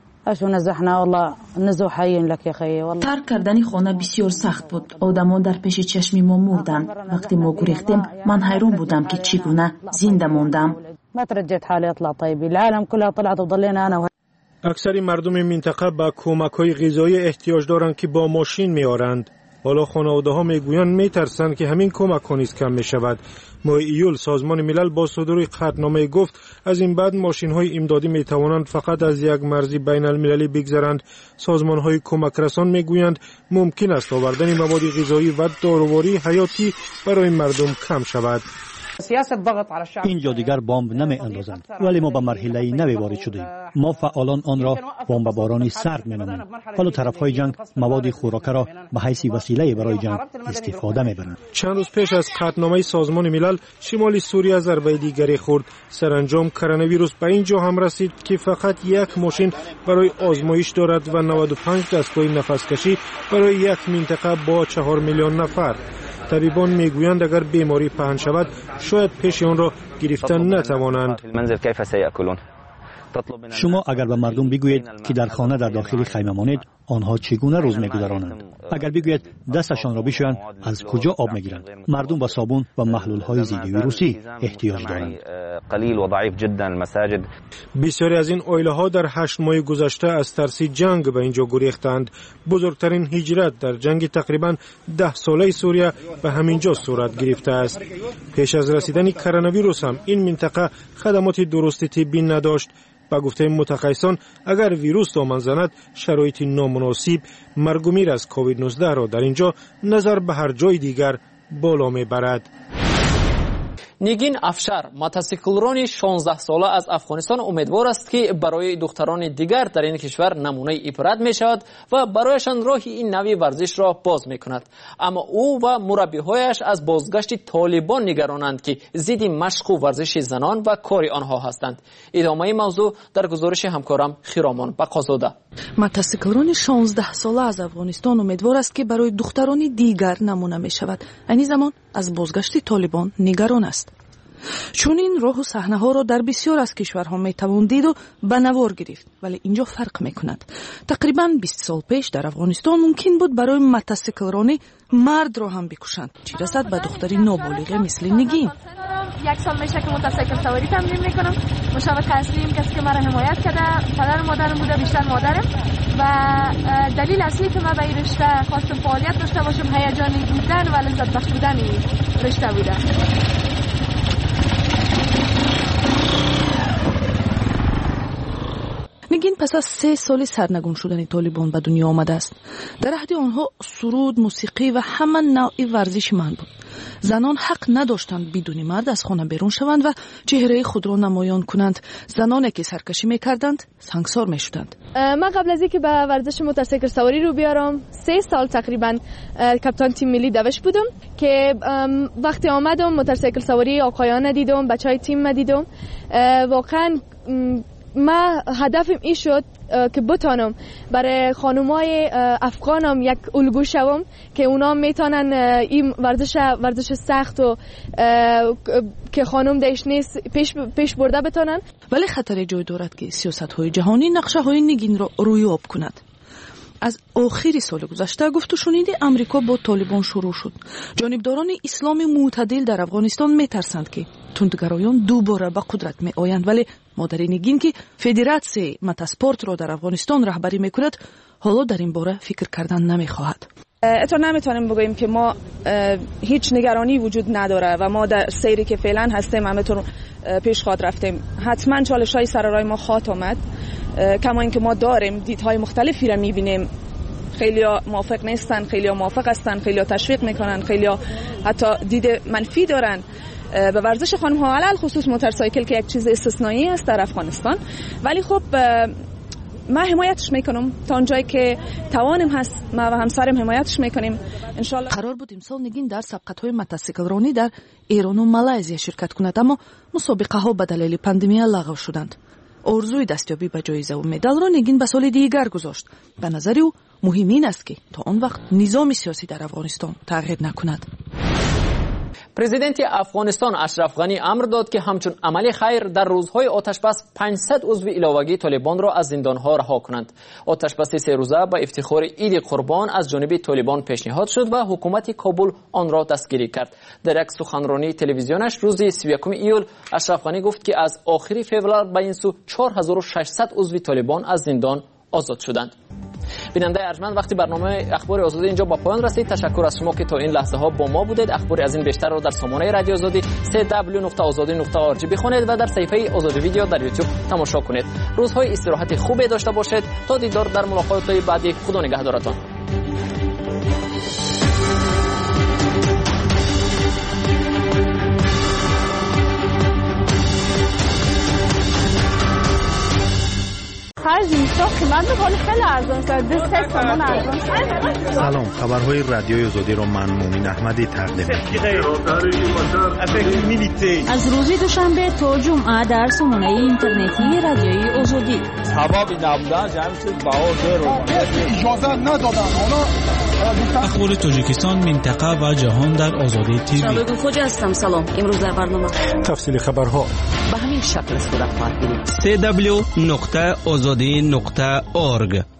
Speaker 2: ترک کردن خانه بسیار سخت بود. آدمان در پیش چشم ما مردند. وقتی ما گریختیم من حیران بودم که چگونه زنده ماندم.
Speaker 18: اکثر مردم منطقه با کمک‌های غذایی احتیاج دارند که با ماشین می‌آرند. حالا خانواده‌ها میگویند میترسند که همین کمک‌ها نیز کم می‌شود. ماه ایول سازمان ملل با صدور قطعنامه گفت از این بعد ماشین‌های امدادی می‌توانند فقط از یک مرز بین المللی بگذرند. سازمان‌های کمک رسان میگویند ممکن است آوردن مواد غذایی و داروری حیاتی برای مردم کم شود.
Speaker 8: اینجا دیگر بمب نمی اندازند، ولی ما به مرحله نوی وارد شدیم. ما فعالان آن را بمبارانی سرد می‌نامیم. حالا طرف‌های جنگ مواد خوراکه را به حیث وسیله برای جنگ استفاده می‌برند.
Speaker 18: چند روز پیش از قطعنامه سازمان ملل شمال سوریه ضربه دیگری خورد. سرانجام کرونا ویروس به اینجا هم رسید که فقط یک ماشین برای آزمایش دارد و نود و پنج دستگاه نفس‌کشی برای یک منطقه با چهار میلیون نفر. طبیبان میگویند اگر بیماری پهن شود شاید پیش آن را گرفتن نتوانند.
Speaker 8: شما اگر به مردم بگویید که در خانه در داخل خیمه مانید، آنها چگونه روز می‌گذرانند. اگر بگوید دستشان را بشویند از کجا آب می‌گیرند؟ مردم به صابون و محلول‌های ضد ویروسی احتیاج دارند.
Speaker 5: قلیل و ضعیف جدا المساجد.
Speaker 18: بسیاری از این اویله‌ها در هشت ماه گذشته از ترس جنگ به اینجا گریختند. بزرگترین هجرت در جنگ تقریباً ده ساله سوریه به همینجا صورت گرفته است. پیش از رسیدن کرونا ویروس هم این منطقه خدمات درست طبی نداشت. با گفته متخصصان اگر ویروس دامن زند شرایط نامناسب مرگ و میر از کووید نوزده را در اینجا نظر به هر جای دیگر بالا میبرد.
Speaker 1: نیگین افشار موتورسیکلرانی شانزده ساله از افغانستان امیدوار است که برای دختران دیگر در این کشور نمونه عبرت می شود و برایشان راه این نوع ورزش را باز می کند. اما او و مربیهایش از بازگشت طالبان نگرانند که ضد مشق و ورزش زنان و کار آنها هستند. ادامه موضوع در گزارش همکارم خیرامان بقازاده.
Speaker 19: موتورسیکلران شانزده ساله از افغانستان امیدوار است که برای دختران دیگر نمونه می شود. این زمان از بازگشت طالبان نگران است. چون این راه و صحنه ها را در بسیار از کشورها می توان دید و به نوار گرفت، ولی اینجا فرق می کند. تقریباً بیست سال پیش در افغانستان ممکن بود برای موتورسیکلرانی مرد را هم بکشند، چه رسد به دختری نابالغه مثل نگین.
Speaker 9: یک سال میشه که موتورسیکل سواری تمرین میکنم. مشاور اصلی این کسی که مرا حمایت کرده پدر و مادرم بوده، بیشتر مادرم، و دلیل اصلی که من به این رشته خواستم فعالیت داشته باشم هیجانی بودن و لذت بخش بودن این رشته بوده.
Speaker 19: نگین پس از سه سال سرنگون شدن طالبان به دنیا آمده است. در عهد آنها سرود، موسیقی و همان نوع ورزش من بود. زنان حق نداشتند بدون مرد از خانه بیرون شوند و چهره خود را نمایان کنند. زنانی که سرکشی میکردند سنگسار میشدند.
Speaker 9: من قبل از اینکه به ورزش موتورسیکل سواری رو بیارم سه سال تقریبا کاپیتان تیم ملی دوش بودم که وقتی آمدم موتورسیکل سواری آقایانه دیدم، بچهای تیم ما دیدم. واقعا ما هدفم این شد که بتانم برای خانمای افغانم یک الگو شوم که اونا میتونن این ورزش ورزش سخت و که خانم دیش نیست پیش پیش برده بتونن.
Speaker 19: ولی خطر جای دارد که سیاست های جهانی نقشه های نگین را رویاب کند. از آخر سال گذشته گفت و شنیده امریکا با طالبان شروع شد. جانبداران اسلام معتدل در افغانستان میترسند که تندگرایان دوباره به قدرت می آیند، ولی مادر نگین که فدراسیون موتورسپورت را در افغانستان رهبری میکند حالا در این باره فکر کردن نمیخواهد.
Speaker 25: اتو نمیتونیم بگوییم که ما هیچ نگرانی وجود نداره و ما در سیری که فعلا هستیم همینطور پیش خواهد رفتیم. حتما چالش های سر راه ما خواهد آمد، کما اینکه ما داریم دیدهای مختلفی را میبینیم. خیلی‌ها موافق نیستن، خیلی‌ها موافق هستن، خیلی‌ها تشویق میکنن، خیلی‌ها حتی دید منفی دارن به ورزش خانم‌ها، علل خصوص موتورسیکل که یک چیز استثنایی است در افغانستان. ولی خب ما حمایتش میکنم تا اونجایی که توانم هست. ما و همسرم حمایتش میکنیم ان شاء الله.
Speaker 19: قرار بود امسال نگین در سبقت‌های موتورسیکلرانی در ایران و مالزی شرکت کند، اما مسابقه‌ها به دلیل پاندمی لغو شدند. آرزوی دستیابی به جایزه و مدال را نگین به سال دیگر گذاشت. به نظر او مهم این است که تا آن وقت نظام سیاسی در افغانستان تغییر نکند.
Speaker 1: پرزیدنت افغانستان اشرف غنی امر داد که همچون عمل خیر در روزهای آتشبس پانصد عضو علاوگی طالبان را از زندانها رها کنند. آتشبس سه روزه با افتخار عید قربان از جانب طالبان پیشنهاد شد و حکومت کابل آن را دستگیری کرد. در یک سخنرانی تلویزیونش روز سی و یکم ایول اشرف غنی گفت که از آخر فوریه به این سو چهار هزار و ششصد عضو طالبان از زندان آزاد شدند. بیننده ارجمند، وقتی برنامه اخبار آزادی اینجا با پایان رسید، تشکر از شما که تا این لحظه ها با ما بودید. اخبار از این بیشتر رو در سامانه رادیو آزادی سه دبلیو نقطه آزادی نقطه آر جی بخونید و در صفحه آزادی ویدیو در یوتیوب تماشا کنید. روزهای استراحت خوبی داشته باشید. تا دیدار در ملاقات بعدی. خدا نگهدارتان.
Speaker 11: سلام، خبرهای رادیوی آزادی را من مومن احمدی تقدیم
Speaker 2: از روز دوشنبه تا جمعه در سامانه اینترنتی رادیوی آزادی.
Speaker 10: سبب نبودن جمعیت بهادر اجازه ندادن.
Speaker 12: اخبار تاجیکستان، منطقه و جهان در آزادی تیوی.
Speaker 15: شبگون خوجا هستم. سلام. امروز در برنامه
Speaker 11: تفصیل خبرها
Speaker 15: به همین شکل صورت خواهد گرفت.
Speaker 6: سه دبلیو نقطه آزادی نقطه آرگ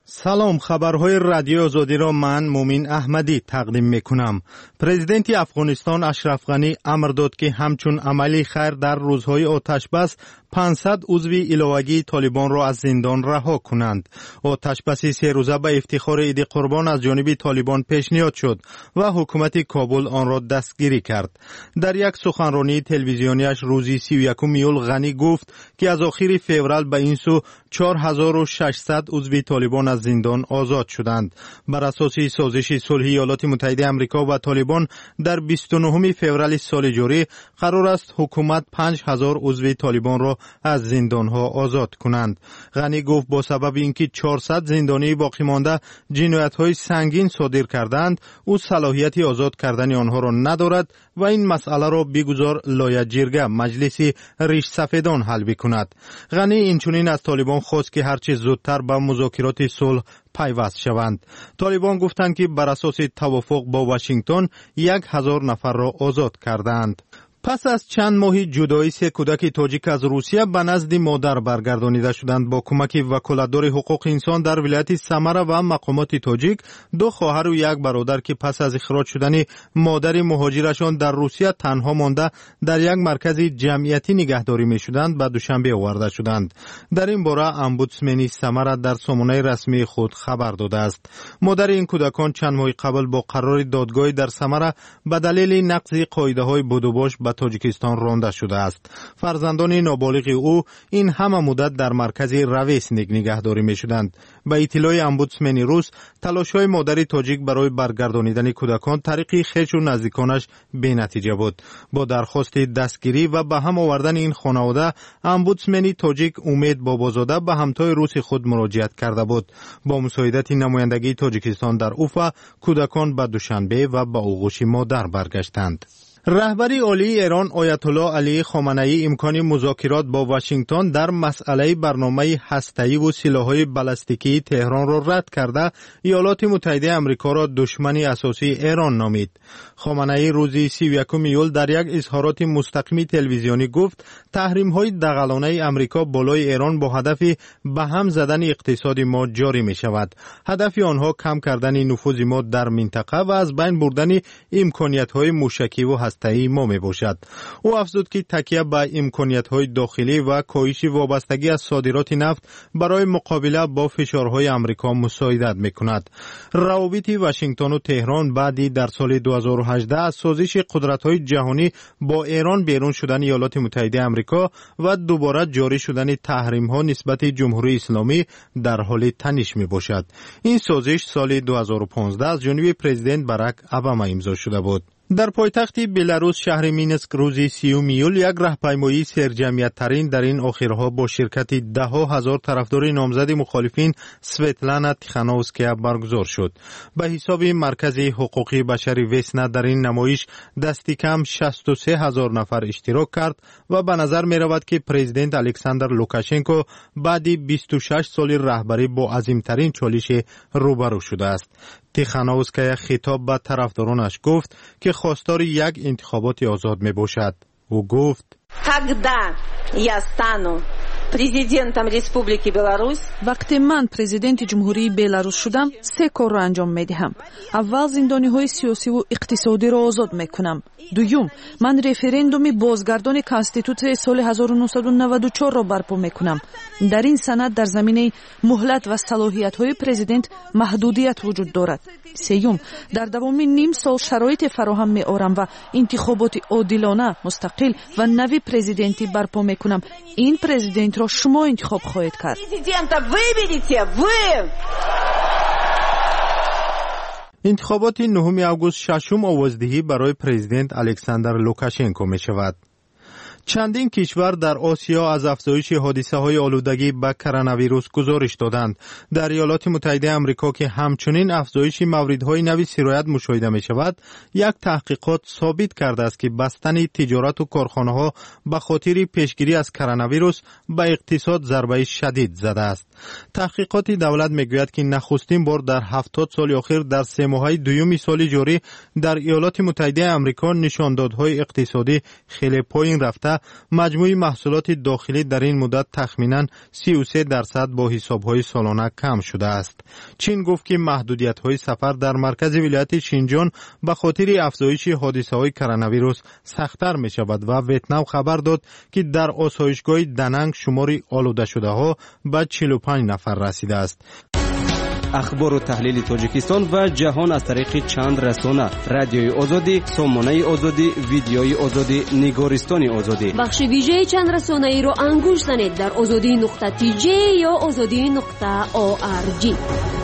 Speaker 11: سلام، خبرهای رادیو آزادی را من مومین احمدی تقدیم میکنم. پرزیدنت افغانستان اشرف غنی امر داد که همچون عملی خیر در روزهای آتش بس پانصد عضوی علاوگی طالبان را از زندان رها کنند. آتش بس سه روزه به افتخار عید قربان از جانب طالبان پیشنهاد شد و حکومت کابل آن را دستگیری کرد. در یک سخنرانی تلویزیونیش روزی سی و یکم یول غنی گفت که از آخر فوریه به این سو چهار هزار و ششصد عضوی طالبان از زندان آزاد شدند. بر اساس سازش صلح ایالات متحده آمریکا و طالبان در بیست و نهم فوریه سال جاری قرار است حکومت پنج هزار عضوی طالبان را از زندانها آزاد کنند. غنی گفت با سبب اینکه چهارصد زندانی باقی مانده جنایت‌های سنگین صادر کردند، او صلاحیت آزاد کردن آنها را ندارد و این مسئله را بگذار لایحه جرگه مجلس ریش سفیدان حل بکند. غنی اینچنین از طالبان خواست که هرچه زودتر به مذاکرات صلح پیوست شوند. طالبان گفتند که بر اساس توافق با واشنگتن یک هزار نفر را آزاد کردند. پس از چند ماهی جدایی سه کودک تاجیک از روسیه به نزد مادر برگردانیده شدند. با کمک وکالتدار حقوق انسان در ولایت سمره و مقامات تاجیک، دو خواهر و یک برادر که پس از اخراج شدن مادر مهاجرشان در روسیه تنها مانده در یک مرکز جمعیتی نگهداری می شدند به دوشنبه آورده شدند. در این باره امبودسمن سمره در سامانه رسمی خود خبر داده است. مادر این کودکان چند ماه قبل با قرار دادگاه در سمره به دلیل نقض قاعده‌های بودوباش به تاجیکستان رانده شده است. فرزندان نابالغ او این همه مدت در مرکز رویسنیک نگهداری می شدند. به اطلاع امبودسمن روس، تلاش‌های مادر تاجیک برای برگردانیدن کودکان طریق خویش و نزدیکانش بی‌نتیجه بود. با درخواست دستگیری و به هم آوردن این خانواده، امبودسمن تاجیک امید بابازاده به همتای روس خود مراجعت کرده بود. با مساعدت نمایندگی تاجیکستان در اوفا، کودکان به دوشنبه و به آغوش مادر برگشتند. رهبری عالی ایران آیت الله علی خامنه‌ای امکان مذاکرات با واشنگتن در مسئله برنامه هسته‌ای و سلاح‌های بالستیکی تهران را رد کرده، ایالات متحده آمریکا را دشمن اساسی ایران نامید. خامنه‌ای روز سی و یکم یول در یک اظهارات مستقیم تلویزیونی گفت تحریم‌های دغلانه آمریکا بالای ایران با هدف به هم زدن اقتصاد ما جاری می‌شود. هدف آنها کم کردن نفوذ ما در منطقه و از بین بردن امکانیت‌های موشکی و هسته‌ای ما می باشد. او افزود که تکیه به امکانیت‌های داخلی و کاهش وابستگی از صادرات نفت برای مقابله با فشارهای آمریکا مساعدت می‌کند. روابط واشنگتن و تهران بعدی در سال دو هزار و هجده از سازش قدرت‌های جهانی با ایران بیرون شدن ایالات متحده آمریکا و دوباره جاری شدن تحریم‌ها نسبت جمهوری اسلامی در حال تنش می‌باشد. این سازش سال دو هزار و پانزده از جانب پرزیدنت باراک اوباما امضا شده بود. در پایتخت بلاروس شهر مینسک روز سیوم یول یک راهپیمایی سرجمعیت ترین در این آخرها با شرکت ده ها هزار طرفدار نامزد مخالفین سویتلانا تیخانووسکیا برگزار شد. به حساب مرکز حقوقی بشر وسنا در این نمایش دستی کم شصت و سه هزار نفر اشتراک کرد و به نظر می رود که پرزیدنت الکساندر لوکاشنکو بعد بیست و شش سال رهبری با عظیمترین چالش روبرو شده است. تیخانووسکیا خطاب به طرفدارانش گفت که خواستار یک انتخابات آزاد می باشد. او گفت
Speaker 19: وقتی من پرزیدنت جمهوری بلاروس شدم، سه کار را انجام می دهم. اول زندانی‌های سیاسی و اقتصادی را آزاد می کنم. دوم، من رفراندوم بازگردان کانستیتوسیون سال هزار و نهصد و نود و چهار را برپا می کنم. در این سند در زمینه مهلت و صلاحیت‌های پرزیدنت محدودیت وجود دارد. سوم، در دوام نیم سال شرایط فراهم می آورم و انتخابات عادلانه، مستقل و نوی پرزیدنتی برپا می کنم. این پرزیدنت را شما انتخاب خواهید کرد.
Speaker 11: انتخابات نهم آگوست ششم آوازدهی برای پرزیدنت الکساندر لوکاشنکو می شود. چندین کشور در آسیا از افزایش حادثه های آلودگی به کرونا ویروس گزارش دادند. در ایالات متحده آمریکا که همچنین افزایش موردهای نوی سرایت مشاهده می شود، یک تحقیقات ثابت کرده است که بستن تجارت و کارخانه ها به خاطر پیشگیری از کرونا ویروس به اقتصاد ضربه شدید زده است. تحقیقات دولت می گوید که نخستین بار در هفتاد سال اخیر در سه ماهه دوم سال جاری در ایالات متحده آمریکا نشاندادهای اقتصادی خیلی پایین رفته آینده مجموع محصولات داخلی در این مدت تخمیناً سی و سه درصد با حساب‌های سالانه کم شده است. چین گفت که محدودیت‌های سفر در مرکز ولایت شینجیان به خاطر افزایش حادثه‌های کرونا ویروس سخت‌تر می‌شود و ویتنام خبر داد که در آسایشگاه دننگ شمار آلوده شده‌ها به چهل و پنج نفر رسیده است.
Speaker 6: اخبار و تحلیل تاجیکستان و جهان از طریق چند رسانه: رادیوی آزادی، سامانه آزادی، ویدیوی آزادی، نگارستان آزادی.
Speaker 13: بخش ویژه چند رسانه ای را انگوش زنید در آزادی نقطه تی جی یا آزادی نقطه او آر جی.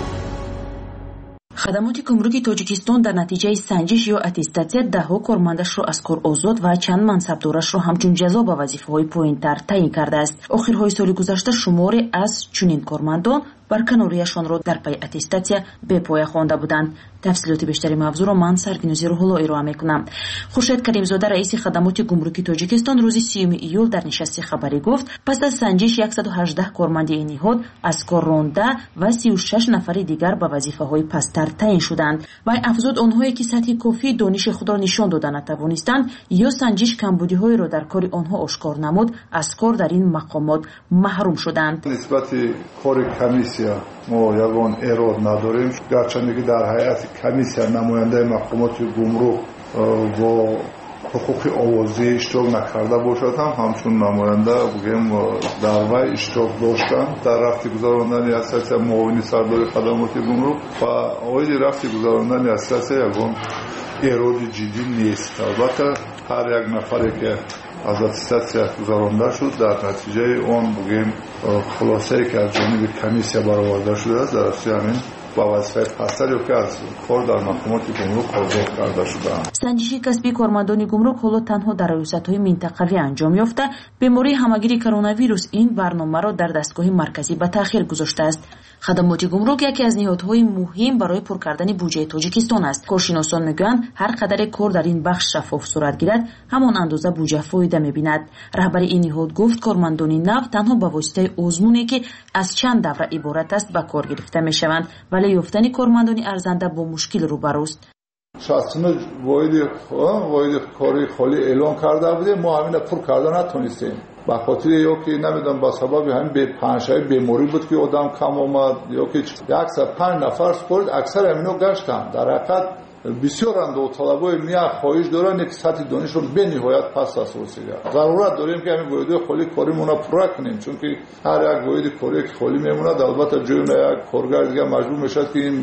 Speaker 2: خدمات گمرکی تاجیکستان در نتیجه سنجش یا اتستاتسیا دهها کارمندش را از کار آزاد و چند منصبدارش را همچون جزا به وظیفه‌های پایین‌تر تعیین کرده است. آخرهای سال گذشته شماری از چنین کارمندان برکناریشان را در پی اتستاتسیا به پایه خوانده بودند. تفصیلات بیشتری موضوع را من سرگینوزی روح‌الله ارائه می‌کنم. خورشید کریمزاده رئیس خدمات گمرکی تاجیکستان روز سیوم ایول در نشست خبری گفت پس از سنجش صد و هجده کارمند این نهاد از کار رانده و سی و شش نفر دیگر به وظیفه‌های پست‌تر تعیین شدند. و افزود آنهایی که سطح کافی دانش خود را نشان داده نتوانستند یا سنجش کمبودی‌های را در کار آنها آشکار نمود از کار در این مقامات محروم شدند.
Speaker 14: نسبت کار کمیسیا ما یگان ایراد نداریم، گرچه که در هیئت کمیسیا نماینده مقامات گمرک با حقوق آوازی اشتراک نکرده باشد هم همچون نماینده بگیم در وی اشتراک داشتن در رفت گذراندن اساسی معاون سردار خدمات گمرک و آقای رفت گذراندن اساسی یگان ایراد جدی نیست. البته هر یک نفری که از اتستاتسیا گذرانده شد در نتیجه اون بگیم خلاصه‌ای که از جانب کمیسیا برآورده شده است در اصل همین با وظیفه پستر یا که از کار در مقامات گمرک آزاد کرده شده‌اند.
Speaker 2: سنجش کسبی کارمندان گمرک حالا تنها در ریاست‌های منطقوی انجام یافته. بیماری همگیری کرونا ویروس این برنامه را در دستگاه مرکزی به تأخیر گذاشته است. خدمات گمرک یکی از نهادهای مهم برای پر کردن بودجه تاجیکستان است. کارشناسان میگویند هر قدر کار در این بخش شفاف صورت گیرد همان اندازه بودجه فایده می‌بیند. رهبر این نهاد گفت کارمندان نو تنها با واسطه آزمونی که از چند دوره عبارت است به کار گرفته می‌شوند ولی یافتن کارمندان ارزنده با مشکل روبروست.
Speaker 14: شخصا واحد واحد کاری خالی اعلام کرده بودیم ما همین پر کرده نتونستیم به خاطر یا که نمیدونم با سبب همین به پنجشنبه بیماری بود که آدم کم اومد یا که صد و پنج نفر سپرد اکثر همینو گشتن. در حقیقت بسیار اندو طلبای میا خواهش دارن که سطح دانش رو به نهایت پس اساسیه. ضرورت داریم که همین واحد خالی کاریمون رو پر کنیم چون که هر یک واحد کاری که خالی میمونه البته جای یک کارگر دیگه مجبور میشه که این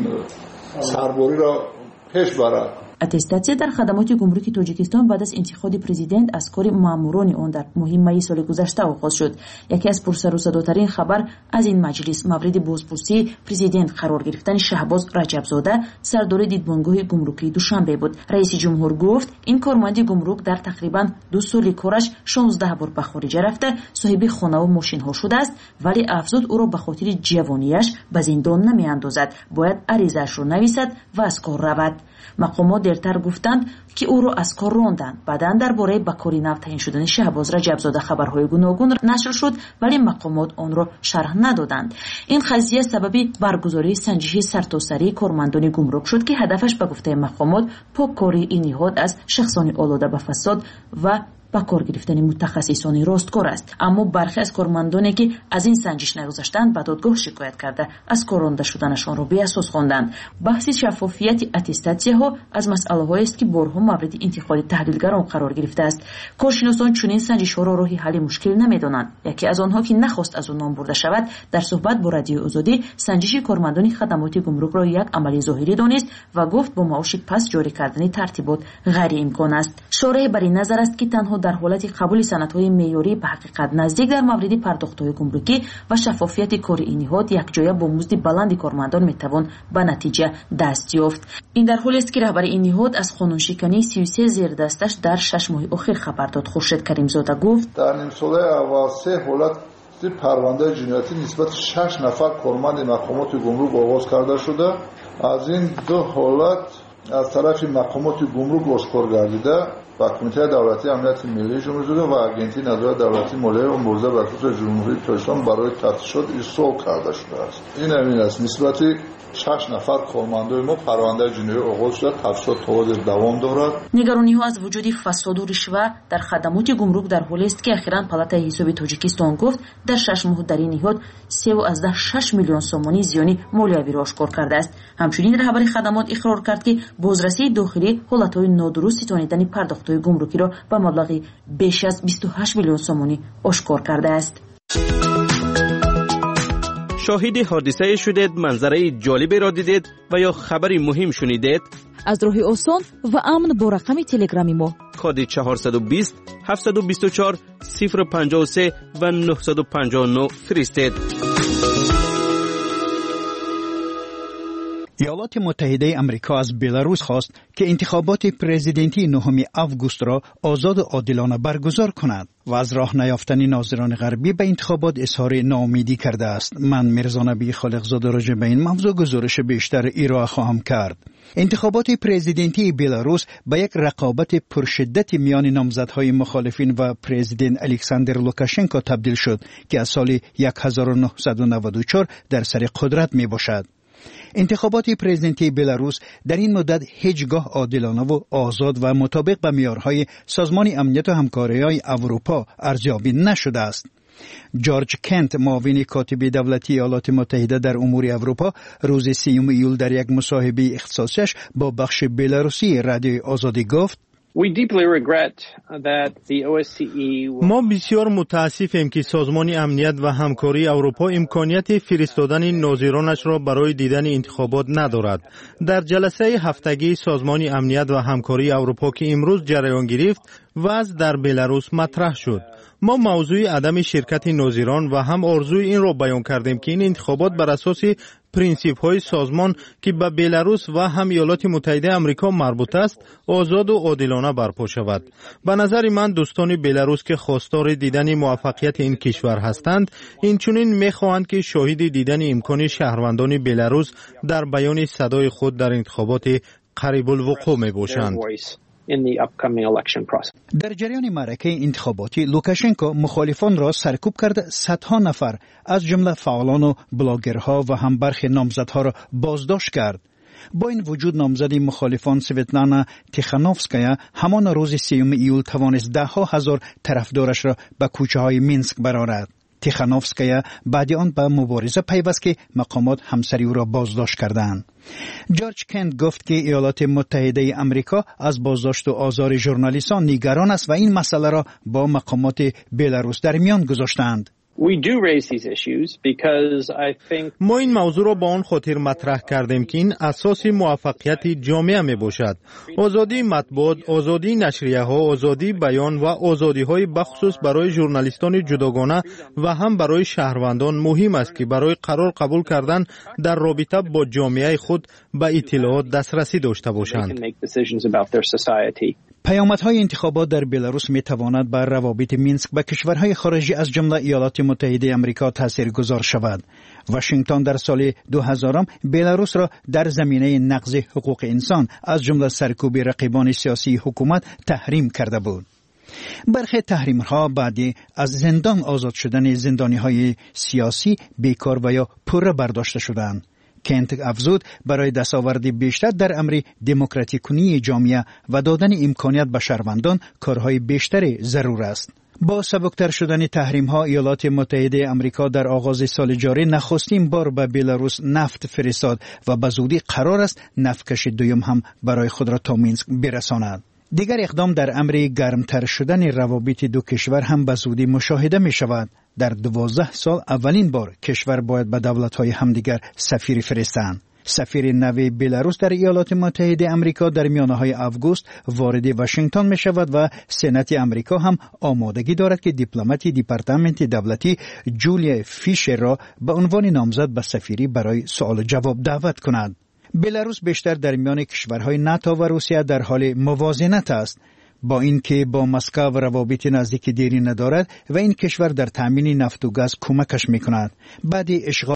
Speaker 14: سرباری را پیش برد.
Speaker 2: اتستاتسیا در خدمات گمرکی تاجیکستان بعد از انتخاب پرزیدنت از کار ماموران آن در ماه سال گذشته آغاز شد. یکی از پرسر و صداترین خبر از این مجلس مورد بازپرسی پرزیدنت قرار گرفتن شهباز رجبزاده سردار دیدبانگاه گمرکی دوشنبه بود. رئیس جمهور گفت این کارمند گمرک در تقریبا دو سال کارش شانزده بار به خارج رفته صاحب خانه و ماشین ها شده است ولی افزود او را به خاطر جوانیش به زندان نمیاندازد، باید عریضه‌اش را نویسد و از کار رود. مقامات دیرتر گفتند که او را از کار راندند. بعداً درباره به کاری نو تعیین شدن شهباز رجبزاده خبرهای گوناگون نشر شد ولی مقامات آن را شرح ندادند. این قضیه سبب برگزاری سنجش سرتاسری کارمندان گمرک شد که هدفش به گفته مقامات پاککاری این نهاد از شخصان آلوده به فساد و با کار گرفتن متخصصان راستکار است. اما برخی از کارمندانی که از این سنجش نگذشتند به دادگاه شکایت کرده از کار رانده شدنشان را بی اساس خواندند. بحث شفافیت اتستاتسیا ها از مسئله‌هایی است که بارها مورد انتقاد تحلیلگران قرار گرفته است. کارشناسان چنین سنجش ها را راهی حل مشکل نمی‌دانند. یکی از آنها که نخواست از آن نام برده شود در صحبت با رادیو آزادی سنجش کارمندان خدمات گمرک را یک عمل ظاهری دانست و گفت با معاش پس جاری کردن ترتیبات غیر امکان است. شارح بر این نظر است که تنها در حالت قبول سندهای معیاری به حقیقت نزدیک در مورد پرداخت‌های گمرکی و شفافیت کار این نهاد یک جایه با مزد بلند کارمندان میتوان به نتیجه دست یافت. این در حالی است که رهبر این نهاد از قانونشکنی سی و سه زیر دستش در شش ماه اخیر خبر داد. خورشید کریمزاده گفت
Speaker 14: در نیم ساله اول سه حالت پرونده جنایتی نسبت شش نفر کارمند مقامات گمرک آغاز کرده شده. از این دو حالت از طرف مقامات گمرک آشکار گردیده و کمیته دولتی امنیت ملی جمهوری اسلامی و اگنتی نظارت دولتی مالیه و مبارزه با خصوص جمهوری تاجیکستان برای تفتیشات ایرسال کرده شده است. این همین است. نسبتی شش نفر کارمندای ما پرونده جنایی آغاز شده، تفتیشات تا دوام دارد.
Speaker 2: نگرانی‌ها از وجود فساد و رشوه در خدمات گمرک در حالی است که اخیراً پالاتای حساب تاجیکستان گفت در شش ماه در این نهاد سه و از ده شش میلیون سومانی زیانی مالیوی را آشکار کرده است. همچنین رهبر خدمات اقرار کرد که بازرسی داخلی حالت‌های نادرست ستانیدن پرداخت‌های گمرکی را به مبلغ بیش از بیست و هشت میلیون سومانی آشکار کرده است.
Speaker 6: شاهد حادثه شدید، منظره جالبی را دیدید و یا خبری مهم شنیدید؟
Speaker 16: از راه آسان و امن با رقم تلگرامی ما
Speaker 6: کد چهارصد و بیست هفتصد و بیست و چهار صفر پنجاه و سه و نهصد و پنجاه و نه فرستید.
Speaker 20: ایالات متحده آمریکا از بلاروس خواست که انتخابات پرزیدنتی نهم آگوست را آزاد و عادلانه برگزار کند و از راه نیافتن ناظران غربی به انتخابات اظهار ناامیدی کرده است. من میرزا نبی خالقزاده راجع به این موضوع گزارش بیشتر ارائه خواهم کرد. انتخابات پرزیدنتی بلاروس به یک رقابت پرشدت میان نامزدهای مخالفین و پرزیدنت الکساندر لوکاشنکو تبدیل شد که از سال هزار و نهصد و نود و چهار در سر قدرت می باشد. انتخابات پرزیدنتی بلاروس در این مدت هیچگاه عادلانه و آزاد و مطابق به معیارهای سازمان امنیت و همکاری‌های اروپا ارزیابی نشده است. جورج کنت، معاون کاتب دولتی ایالات متحده در امور اروپا، روز سیوم ایول در یک مصاحبه اختصاصیش با بخش بلاروسی رادیوی آزادی گفت:
Speaker 11: ما بسیار متاسفیم که سازمان امنیت و همکاری اروپا امکانیت فرستادن ناظرانش را برای دیدن انتخابات ندارد. در جلسه هفتگی سازمان امنیت و همکاری اروپا که امروز جریان گرفت، وضع در بلاروس مطرح شد. ما موضوع عدم شرکت ناظران و هم آرزوی این را بیان کردیم که این انتخابات بر اساس پرینسیپ های سازمان که به بلاروس و هم ایالات متحده آمریکا مربوط است آزاد و عادلانه برپا شود. به نظر من دوستان بلاروس که خواستار دیدن موفقیت این کشور هستند، اینچنین میخواهند که شاهد دیدن امکان شهروندان بلاروس در بیان صدای خود در انتخابات قریب الوقوع می باشند.
Speaker 20: در جریان معرکه انتخاباتی لوکاشنکو مخالفان را سرکوب کرده، صدها نفر از جمله فعالان و بلاگرها و هم برخی نامزدها را بازداشت کرد. با این وجود نامزد مخالفان سویتلانا تیخانوفسکایا همان روز سیوم ایول توانست ده ها هزار طرفدارش را به کوچه های مینسک برآورد. تیخانوفسکایا بعد آن به مبارزه پیوست که مقامات همسری او را بازداشت کردند. جورج کنت گفت که ایالات متحده آمریکا از بازداشت و آزار ژورنالیستان نگران است و این مسئله را با مقامات بلاروس در میان گذاشتند.
Speaker 11: ما این موضوع را با آن خاطر مطرح کردیم که این اساس موفقیت جامعه می باشد. آزادی مطبوعات، آزادی نشریه ها، آزادی بیان و آزادی های بخصوص برای ژورنالیستان جداگانه و هم برای شهروندان مهم است که برای قرار قبول کردن در رابطه با جامعه خود به اطلاعات دسترسی داشته باشند.
Speaker 20: پیامدهای انتخابات در بلاروس می تواند بر روابط مینسک با کشورهای خارجی از جمله ایالات متحده آمریکا تاثیرگذار شود. واشنگتن در سال دو هزار بلاروس را در زمینه نقض حقوق انسان از جمله سرکوب رقیبان سیاسی حکومت تحریم کرده بود. برخی تحریم‌ها بعدی از زندان آزاد شدن زندانی‌های سیاسی، بیکار و یا پره برداشته شدند. کنت افزود برای دستاورد بیشتر در امر دموکراتیک کنی جامعه و دادن امکانیت به شهروندان کارهای بیشتری ضرور است. با سبکتر شدن تحریم ها ایالات متحده آمریکا در آغاز سال جاری نخستین بار به بلاروس نفت فرستاد و به زودی قرار است نفتکش دوم هم برای خود را تا مینسک برساند. دیگر اقدام در امر گرمتر شدن روابط دو کشور هم به زودی مشاهده می شود. در دوازده سال اولین بار کشور باید به دولت‌های همدیگر سفیر فرستند. سفیر نو بلاروس در ایالات متحده آمریکا در میانه‌های آگوست وارد واشنگتن می شود و سنات آمریکا هم آمادگی دارد که دیپلمات دپارتمنت دولتی جولیا فیشر را به عنوان نامزد به سفیری برای سوال و جواب دعوت کند. بلاروس بیشتر در میان کشورهای ناتو و روسیه در حال موازنت است. با اینکه با مسکو روابط نزدیک دیری ندارد و این کشور در تامین نفت و گاز کمکش میکند. بعد اشغال